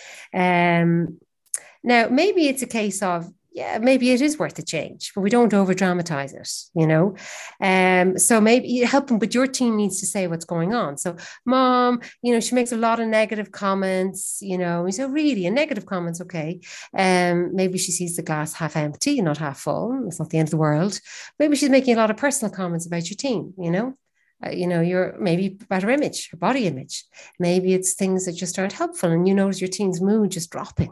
Um, now, maybe it's a case of, yeah, maybe it is worth a change, but we don't over dramatize it, you know? Um, so maybe you help them, but your team needs to say what's going on. So, mom, you know, she makes a lot of negative comments, you know, we say, really, a negative comments, okay. Um, maybe she sees the glass half empty, not half full. It's not the end of the world. Maybe she's making a lot of personal comments about your team, you know? Uh, you know, your maybe about her image, her body image. Maybe it's things that just aren't helpful, and you notice your teen's mood just dropping.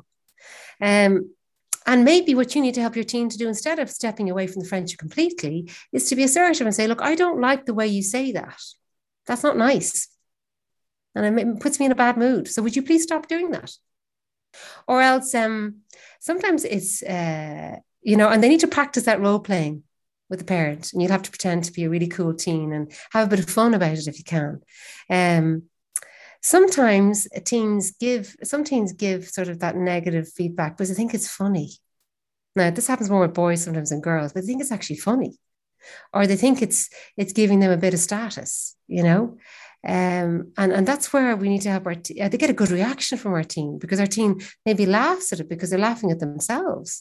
Um, and maybe what you need to help your teen to do instead of stepping away from the friendship completely is to be assertive and say, look, I don't like the way you say that. That's not nice. And it puts me in a bad mood. So would you please stop doing that? Or else um, sometimes it's, uh, you know, and they need to practice that role playing with the parent. And you'll have to pretend to be a really cool teen and have a bit of fun about it if you can. Um, Sometimes teens give, some teens give sort of that negative feedback because they think it's funny. Now, this happens more with boys sometimes than girls, but they think it's actually funny. Or they think it's it's giving them a bit of status, you know? Um, and, and that's where we need to help our, te- they get a good reaction from our teen because our teen maybe laughs at it because they're laughing at themselves.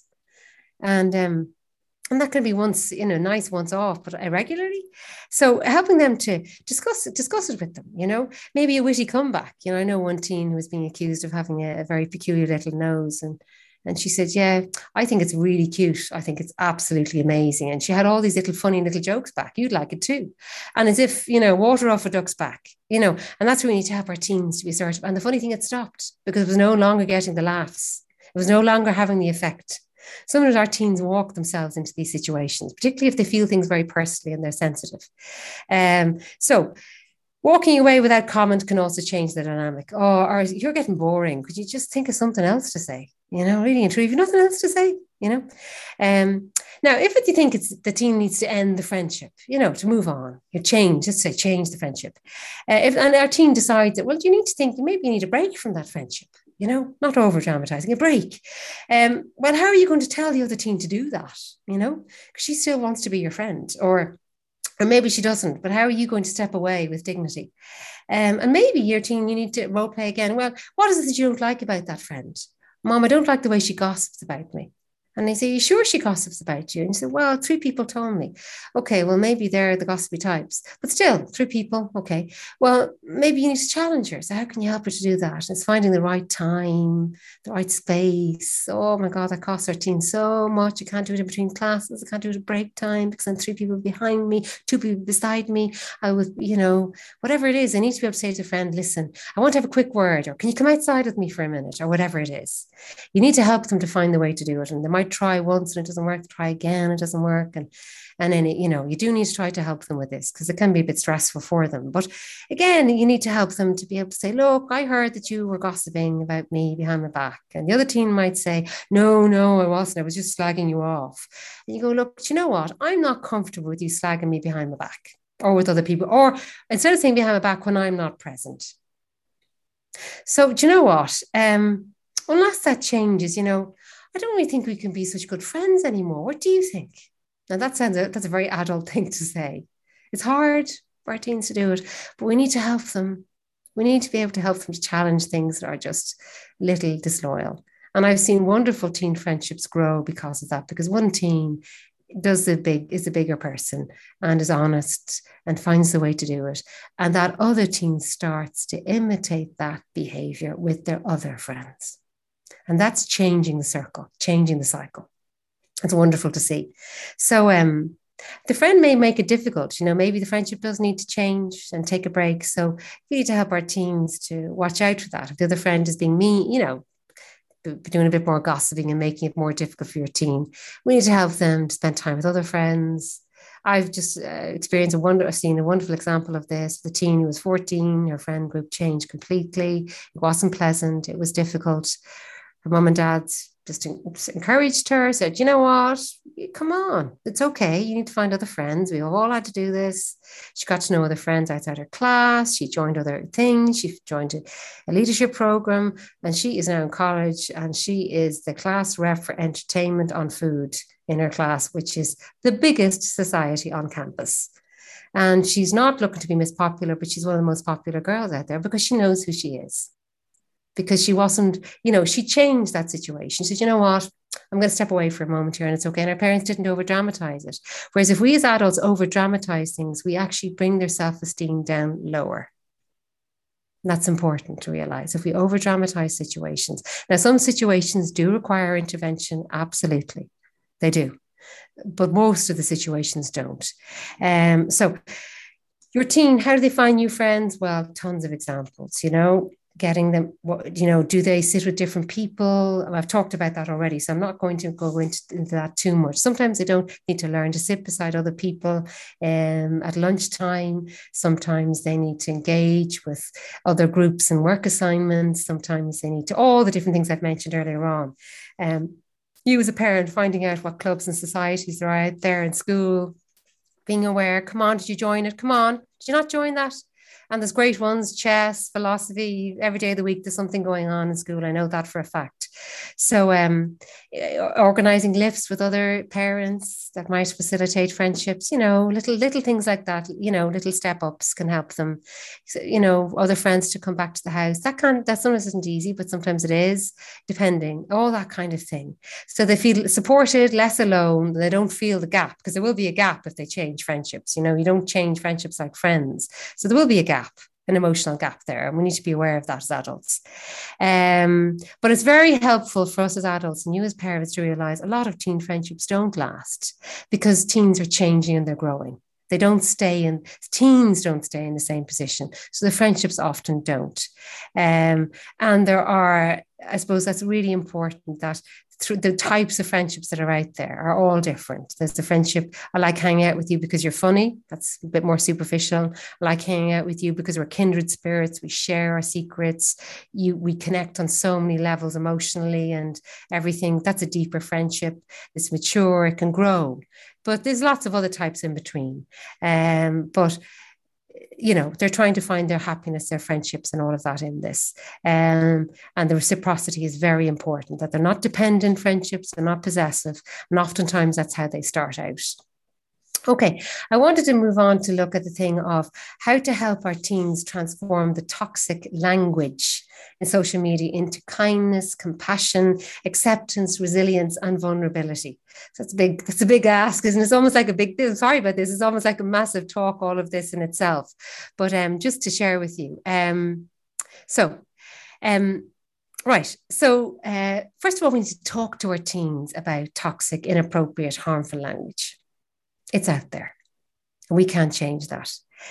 And um, And that can be once, you know, nice once off, but irregularly. So helping them to discuss it, discuss it with them, you know, maybe a witty comeback. You know, I know one teen who was being accused of having a, a very peculiar little nose. And, and she said, yeah, I think it's really cute. I think it's absolutely amazing. And she had all these little funny little jokes back. You'd like it too. And as if, you know, water off a duck's back, you know, and that's where we need to help our teens to be assertive. And the funny thing, it stopped because it was no longer getting the laughs. It was no longer having the effect. Sometimes our teens walk themselves into these situations, particularly if they feel things very personally and they're sensitive. Um, so walking away without comment can also change the dynamic. Oh, or you're getting boring. Could you just think of something else to say? You know, really and truly, you've nothing else to say, you know. Um, now, if you think it's the teen needs to end the friendship, you know, to move on, you change, let's say change the friendship. Uh, if, and our teen decides that, well, you need to think, maybe you need a break from that friendship. You know, not over dramatizing, a break. Um, well, how are you going to tell the other teen to do that? You know, because she still wants to be your friend, or or maybe she doesn't. But how are you going to step away with dignity? Um, and maybe your teen, you need to role play again. Well, what is it that you don't like about that friend? Mom, I don't like the way she gossips about me. And they say, you sure she gossips about you? And you say, well, three people told me. Okay, well, maybe they're the gossipy types, but still, three people. Okay, well, maybe you need to challenge her. So how can you help her to do that? It's finding the right time, the right space. Oh my God, that costs our teen so much. You can't do it in between classes. I can't do it at break time because then three people behind me, two people beside me. I would, you know, whatever it is, I need to be able to say to a friend, listen, I want to have a quick word, or can you come outside with me for a minute, or whatever it is. You need to help them to find the way to do it. And they might try once and it doesn't work, try again, it doesn't work. And, and then, you know, you do need to try to help them with this because it can be a bit stressful for them. But again, you need to help them to be able to say, look, I heard that you were gossiping about me behind my back. And the other teen might say, no, no, I wasn't. I was just slagging you off. And you go, look, but you know what? I'm not comfortable with you slagging me behind my back or with other people, or instead of saying behind my back when I'm not present. So do you know what? Um, unless that changes, you know, I don't really think we can be such good friends anymore. What do you think? Now that sounds a, that's a very adult thing to say. It's hard for our teens to do it, but we need to help them. We need to be able to help them to challenge things that are just a little disloyal. And I've seen wonderful teen friendships grow because of that, because one teen does the big, is a bigger person and is honest and finds the way to do it. And that other teen starts to imitate that behavior with their other friends. And that's changing the circle, changing the cycle. It's wonderful to see. So um, the friend may make it difficult. You know, maybe the friendship does need to change and take a break. So we need to help our teens to watch out for that. If the other friend is being mean, you know, doing a bit more gossiping and making it more difficult for your teen, we need to help them to spend time with other friends. I've just uh, experienced a wonder, I've seen a wonderful example of this. The teen who was fourteen, her friend group changed completely. It wasn't pleasant. It was difficult. Her mum and dad just encouraged her, said, you know what, come on, it's okay. You need to find other friends. We've all had to do this. She got to know other friends outside her class. She joined other things. She joined a, a leadership program, and she is now in college, and she is the class rep for entertainment on food in her class, which is the biggest society on campus. And she's not looking to be Miss Popular, but she's one of the most popular girls out there because she knows who she is. Because she wasn't, you know, she changed that situation. She said, you know what, I'm going to step away for a moment here and it's okay. And our parents didn't over dramatize it. Whereas if we as adults over dramatize things, we actually bring their self-esteem down lower. And that's important to realize. If we over dramatize situations. Now, some situations do require intervention. Absolutely. They do. But most of the situations don't. Um, so your teen, how do they find new friends? Well, tons of examples, you know. Getting them, what, you know, do they sit with different people? I've talked about that already, so I'm not going to go into, into that too much. Sometimes they don't need to learn to sit beside other people um, at lunchtime. Sometimes they need to engage with other groups and work assignments. Sometimes they need to, all the different things I've mentioned earlier on. Um, you as a parent, finding out what clubs and societies are out there in school, being aware, come on, did you join it? Come on, did you not join that? And there's great ones, chess, philosophy, every day of the week, there's something going on in school. I know that for a fact. So um, organizing lifts with other parents that might facilitate friendships, you know, little, little things like that, you know, little step ups can help them, so, you know, other friends to come back to the house. That can, that sometimes isn't easy, but sometimes it is, depending, all that kind of thing. So they feel supported, less alone. They don't feel the gap, because there will be a gap if they change friendships. You know, you don't change friendships like friends. So there will be a gap. An emotional gap there, and we need to be aware of that as adults. Um, but it's very helpful for us as adults and you as parents to realize a lot of teen friendships don't last because teens are changing and they're growing. They don't stay in, teens don't stay in the same position. So the friendships often don't. Um, and there are, I suppose that's really important, that through the types of friendships that are out there are all different. There's the friendship, I like hanging out with you because you're funny. That's a bit more superficial. I like hanging out with you because we're kindred spirits. We share our secrets. You, we connect on so many levels emotionally and everything. That's a deeper friendship. It's mature. It can grow. But there's lots of other types in between. Um, but you know, they're trying to find their happiness, their friendships, and all of that in this. Um, and the reciprocity is very important, that they're not dependent friendships, they're not possessive. And oftentimes that's how they start out. Okay, I wanted to move on to look at the thing of how to help our teens transform the toxic language in social media into kindness, compassion, acceptance, resilience, and vulnerability. So that's a big, that's a big ask, isn't it? It's almost like a big, sorry about this, it's almost like a massive talk, all of this in itself. But um, just to share with you. Um, so, um, Right. So, uh, first of all, we need to talk to our teens about toxic, inappropriate, harmful language. It's out there. We can't change that.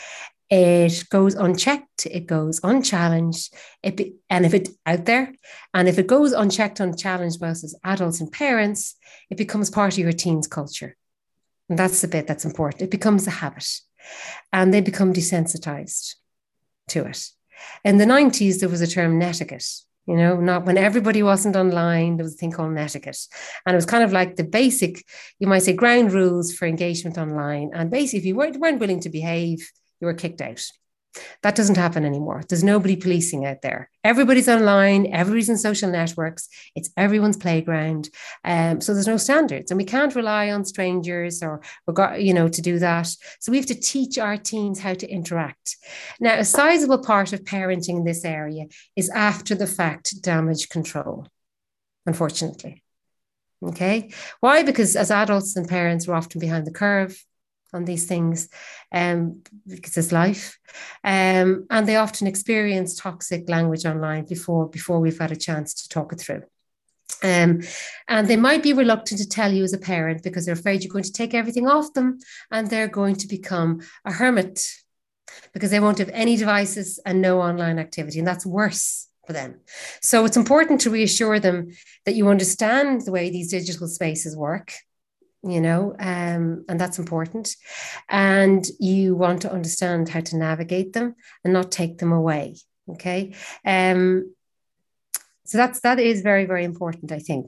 It goes unchecked, it goes unchallenged, it be, and if it's out there, and if it goes unchecked, unchallenged by us as adults and parents, it becomes part of your teen's culture. And that's the bit that's important. It becomes a habit, and they become desensitized to it. In the nineties, there was a term netiquette. You know, not when everybody wasn't online, there was a thing called netiquette. And it was kind of like the basic, you might say, ground rules for engagement online. And basically, if you weren't, weren't willing to behave, you were kicked out. That doesn't happen anymore. There's nobody policing out there. Everybody's online, everybody's in social networks. It's everyone's playground. Um, so there's no standards, and we can't rely on strangers or, you know, to do that. So we have to teach our teens how to interact. Now, a sizable part of parenting in this area is after the fact damage control, unfortunately. Okay. Why? Because as adults and parents, we're often behind the curve on these things, um, because it's life. Um, and they often experience toxic language online before, before we've had a chance to talk it through. Um, and they might be reluctant to tell you as a parent because they're afraid you're going to take everything off them and they're going to become a hermit because they won't have any devices and no online activity. And that's worse for them. So it's important to reassure them that you understand the way these digital spaces work, you know, um, and that's important. And you want to understand how to navigate them and not take them away. Okay. Um, so that's, that is very, very important, I think.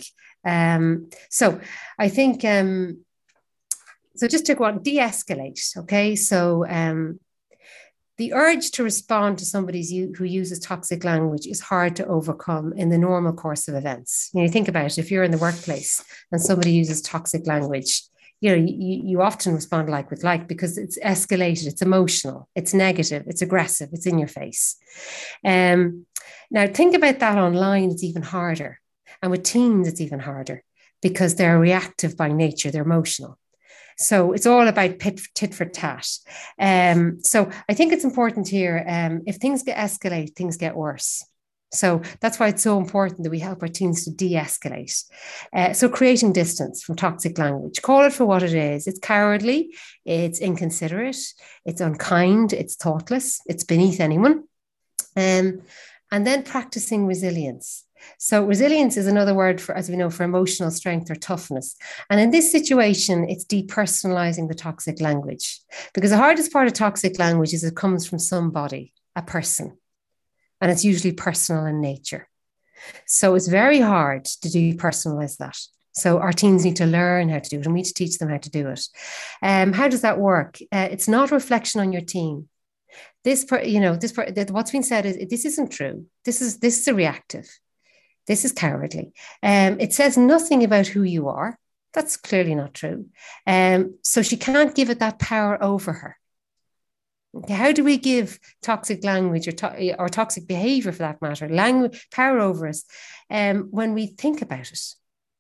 Um, so I think, um, so just to go on, de-escalate, okay? So um, the urge to respond to somebody who uses toxic language is hard to overcome in the normal course of events. You know, you think about it, if you're in the workplace and somebody uses toxic language, you know, you, you often respond like with like because it's escalated, it's emotional, it's negative, it's aggressive, it's in your face. Um, now, think about that online, it's even harder. And with teens, it's even harder because they're reactive by nature, they're emotional. So it's all about pit, tit for tat. Um, so I think it's important here, um, if things get escalate, things get worse. So that's why it's so important that we help our teens to de-escalate. Uh, so creating distance from toxic language, call it for what it is. It's cowardly, it's inconsiderate, it's unkind, it's thoughtless, it's beneath anyone. Um, and then practicing resilience. So resilience is another word for, as we know, for emotional strength or toughness. And in this situation, it's depersonalizing the toxic language, because the hardest part of toxic language is it comes from somebody, a person, and it's usually personal in nature. So it's very hard to depersonalize that. So our teens need to learn how to do it, and we need to teach them how to do it. Um, how does that work? Uh, it's not a reflection on your teen. This, you know, this what's been said is this isn't true. This is this is a reactive. This is cowardly. Um, it says nothing about who you are. That's clearly not true. Um, so she can't give it that power over her. Okay, how do we give toxic language or, to- or toxic behavior, for that matter, language power over us um, when we think about it?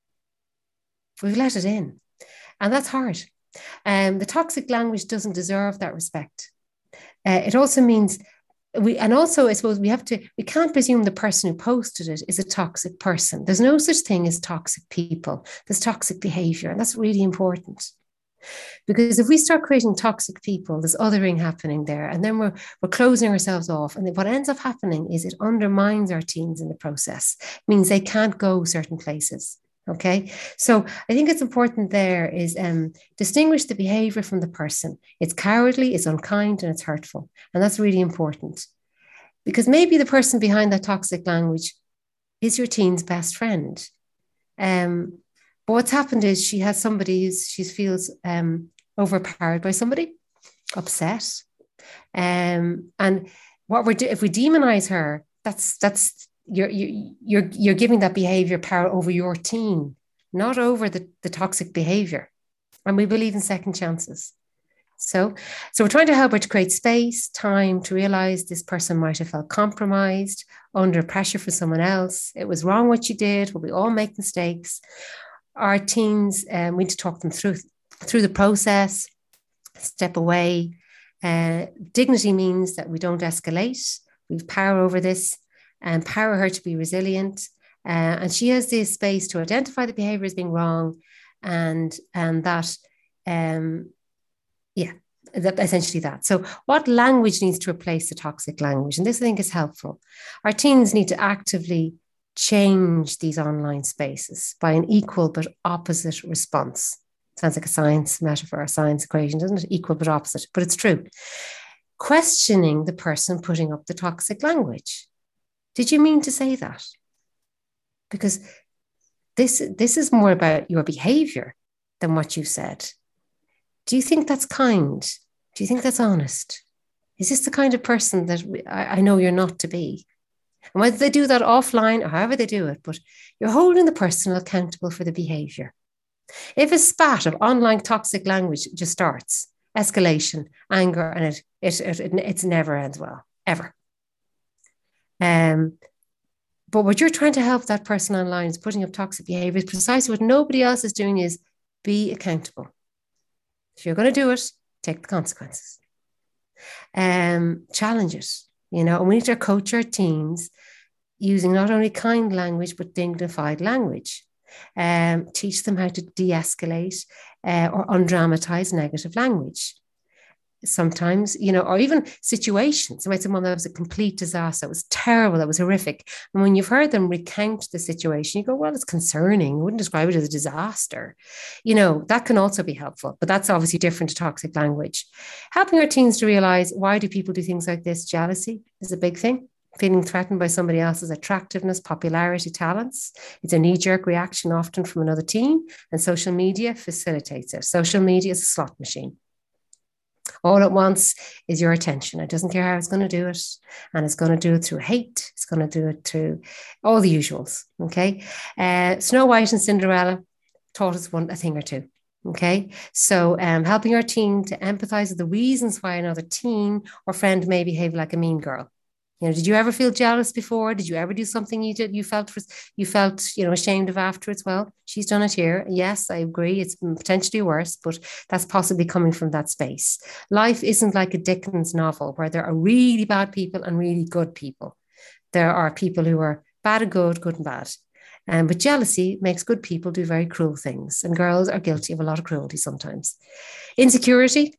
We've let it in. And that's hard. Um, the toxic language doesn't deserve that respect. Uh, it also means We, and also, I suppose we have to, we can't presume the person who posted it is a toxic person. There's no such thing as toxic people. There's toxic behavior. And that's really important. Because if we start creating toxic people, there's othering happening there. And then we're, we're closing ourselves off. And what ends up happening is it undermines our teens in the process. It means they can't go certain places. Okay, so I think it's important there is um, distinguish the behavior from the person. It's cowardly, it's unkind, and it's hurtful. And that's really important, because maybe the person behind that toxic language is your teen's best friend. Um, but what's happened is she has somebody who she feels um, overpowered by somebody, upset. Um, and what we're do- if we demonize her, that's that's You're, you're, you're giving that behavior power over your teen, not over the, the toxic behavior. And we believe in second chances. So, so we're trying to help her to create space, time to realize this person might have felt compromised, under pressure for someone else. It was wrong what you did, but we all make mistakes. Our teens, um, we need to talk them through, through the process, step away. Uh, dignity means that we don't escalate. We have power over this. And empower her to be resilient. Uh, and she has this space to identify the behavior as being wrong, and, and that, um, yeah, that, essentially that. So what language needs to replace the toxic language? And this, I think, is helpful. Our teens need to actively change these online spaces by an equal but opposite response. Sounds like a science metaphor, a science equation, doesn't it? Equal but opposite, but it's true. Questioning the person putting up the toxic language. Did you mean to say that? Because this, this is more about your behavior than what you said. Do you think that's kind? Do you think that's honest? Is this the kind of person that we, I, I know you're not to be? And whether they do that offline or however they do it, but you're holding the person accountable for the behavior. If a spat of online toxic language just starts, escalation, anger, and it, it, it, it, it never ends well, ever. Um, but what you're trying to help that person online is putting up toxic behavior. Precisely what nobody else is doing is be accountable. If you're going to do it, take the consequences. Um, challenge it. You know, and we need to coach our teens using not only kind language but dignified language. Um, teach them how to de-escalate uh, or undramatize negative language. Sometimes, you know, or even situations. You might say, well, that was a complete disaster. It was terrible. That was horrific. And when you've heard them recount the situation, you go, well, it's concerning. I wouldn't describe it as a disaster. You know, that can also be helpful, but that's obviously different to toxic language. Helping our teens to realize, why do people do things like this? Jealousy is a big thing. feeling threatened by somebody else's attractiveness, popularity, talents. It's a knee-jerk reaction often from another teen, and social media facilitates it. Social media is a slot machine. All it wants is your attention. It doesn't care how it's going to do it. And it's going to do it through hate. It's going to do it through all the usuals. Okay. Uh, Snow White and Cinderella taught us one a thing or two. Okay. So um, helping our teen to empathize with the reasons why another teen or friend may behave like a mean girl. You know, did you ever feel jealous before? Did you ever do something you did you felt you felt you know ashamed of afterwards? Well, she's done it here. Yes, I agree. It's potentially worse, but that's possibly coming from that space. Life isn't like a Dickens novel where there are really bad people and really good people. There are people who are bad and good, good and bad. Um, but jealousy makes good people do very cruel things, and girls are guilty of a lot of cruelty sometimes. Insecurity.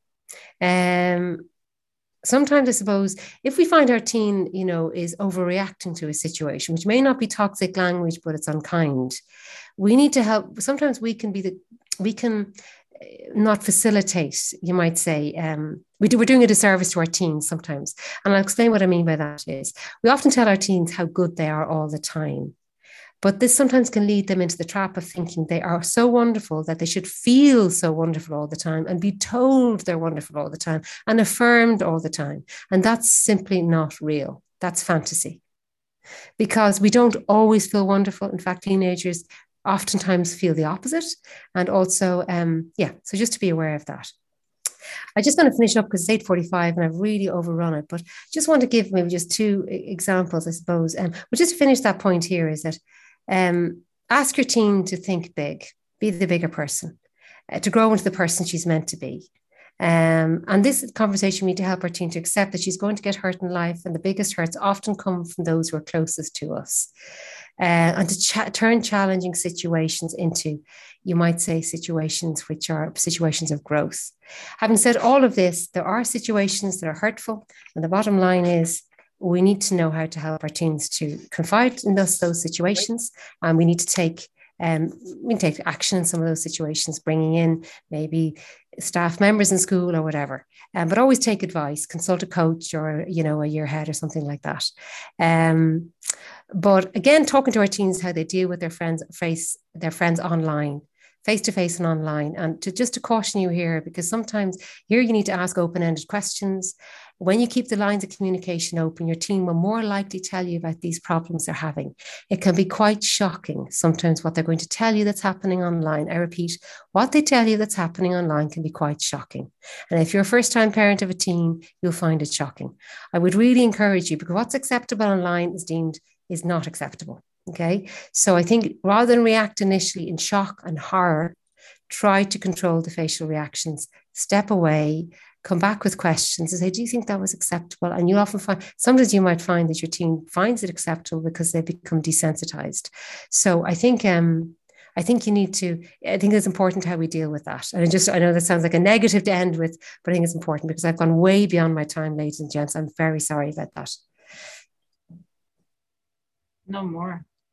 Um, Sometimes I suppose if we find our teen, you know, is overreacting to a situation, which may not be toxic language, but it's unkind, we need to help. Sometimes we can be the, we can not facilitate, you might say, um, we do, we're doing a disservice to our teens sometimes. And I'll explain what I mean by that is we often tell our teens how good they are all the time. But this sometimes can lead them into the trap of thinking they are so wonderful that they should feel so wonderful all the time and be told they're wonderful all the time and affirmed all the time. And that's simply not real. That's fantasy. Because we don't always feel wonderful. In fact, teenagers oftentimes feel the opposite. And also, um, yeah, so just to be aware of that. I just want to finish up because it's eight forty-five and I've really overrun it, but just want to give maybe just two examples, I suppose. Um, but just to finish that point here is that Um, ask your teen to think big, be the bigger person, uh, to grow into the person she's meant to be. Um, and this conversation we need to help our teen to accept that she's going to get hurt in life, and the biggest hurts often come from those who are closest to us. Uh, and to ch- turn challenging situations into, you might say, situations which are situations of growth. Having said all of this, there are situations that are hurtful, and the bottom line is, we need to know how to help our teens to confide in those, those situations. And we need to take um, we can take action in some of those situations, bringing in maybe staff members in school or whatever. Um, but always take advice, consult a coach or, you know, a year head or something like that. Um, but again, talking to our teens how they deal with their friends, face their friends online, face to face and online. And to just to caution you here, because sometimes here you need to ask open-ended questions. When you keep the lines of communication open, your team will more likely tell you about these problems they're having. It can be quite shocking sometimes what they're going to tell you that's happening online. I repeat, what they tell you that's happening online can be quite shocking. And if you're a first-time parent of a teen, you'll find it shocking. I would really encourage you, because what's acceptable online is deemed is not acceptable. Okay. So I think rather than react initially in shock and horror, try to control the facial reactions, step away, come back with questions and say, do you think that was acceptable? And you'll often find, sometimes you might find that your teen finds it acceptable because they become desensitized. So I think, um, I think you need to, I think it's important how we deal with that. And I just, I know that sounds like a negative to end with, but I think it's important because I've gone way beyond my time, ladies and gents. I'm very sorry about that. No more.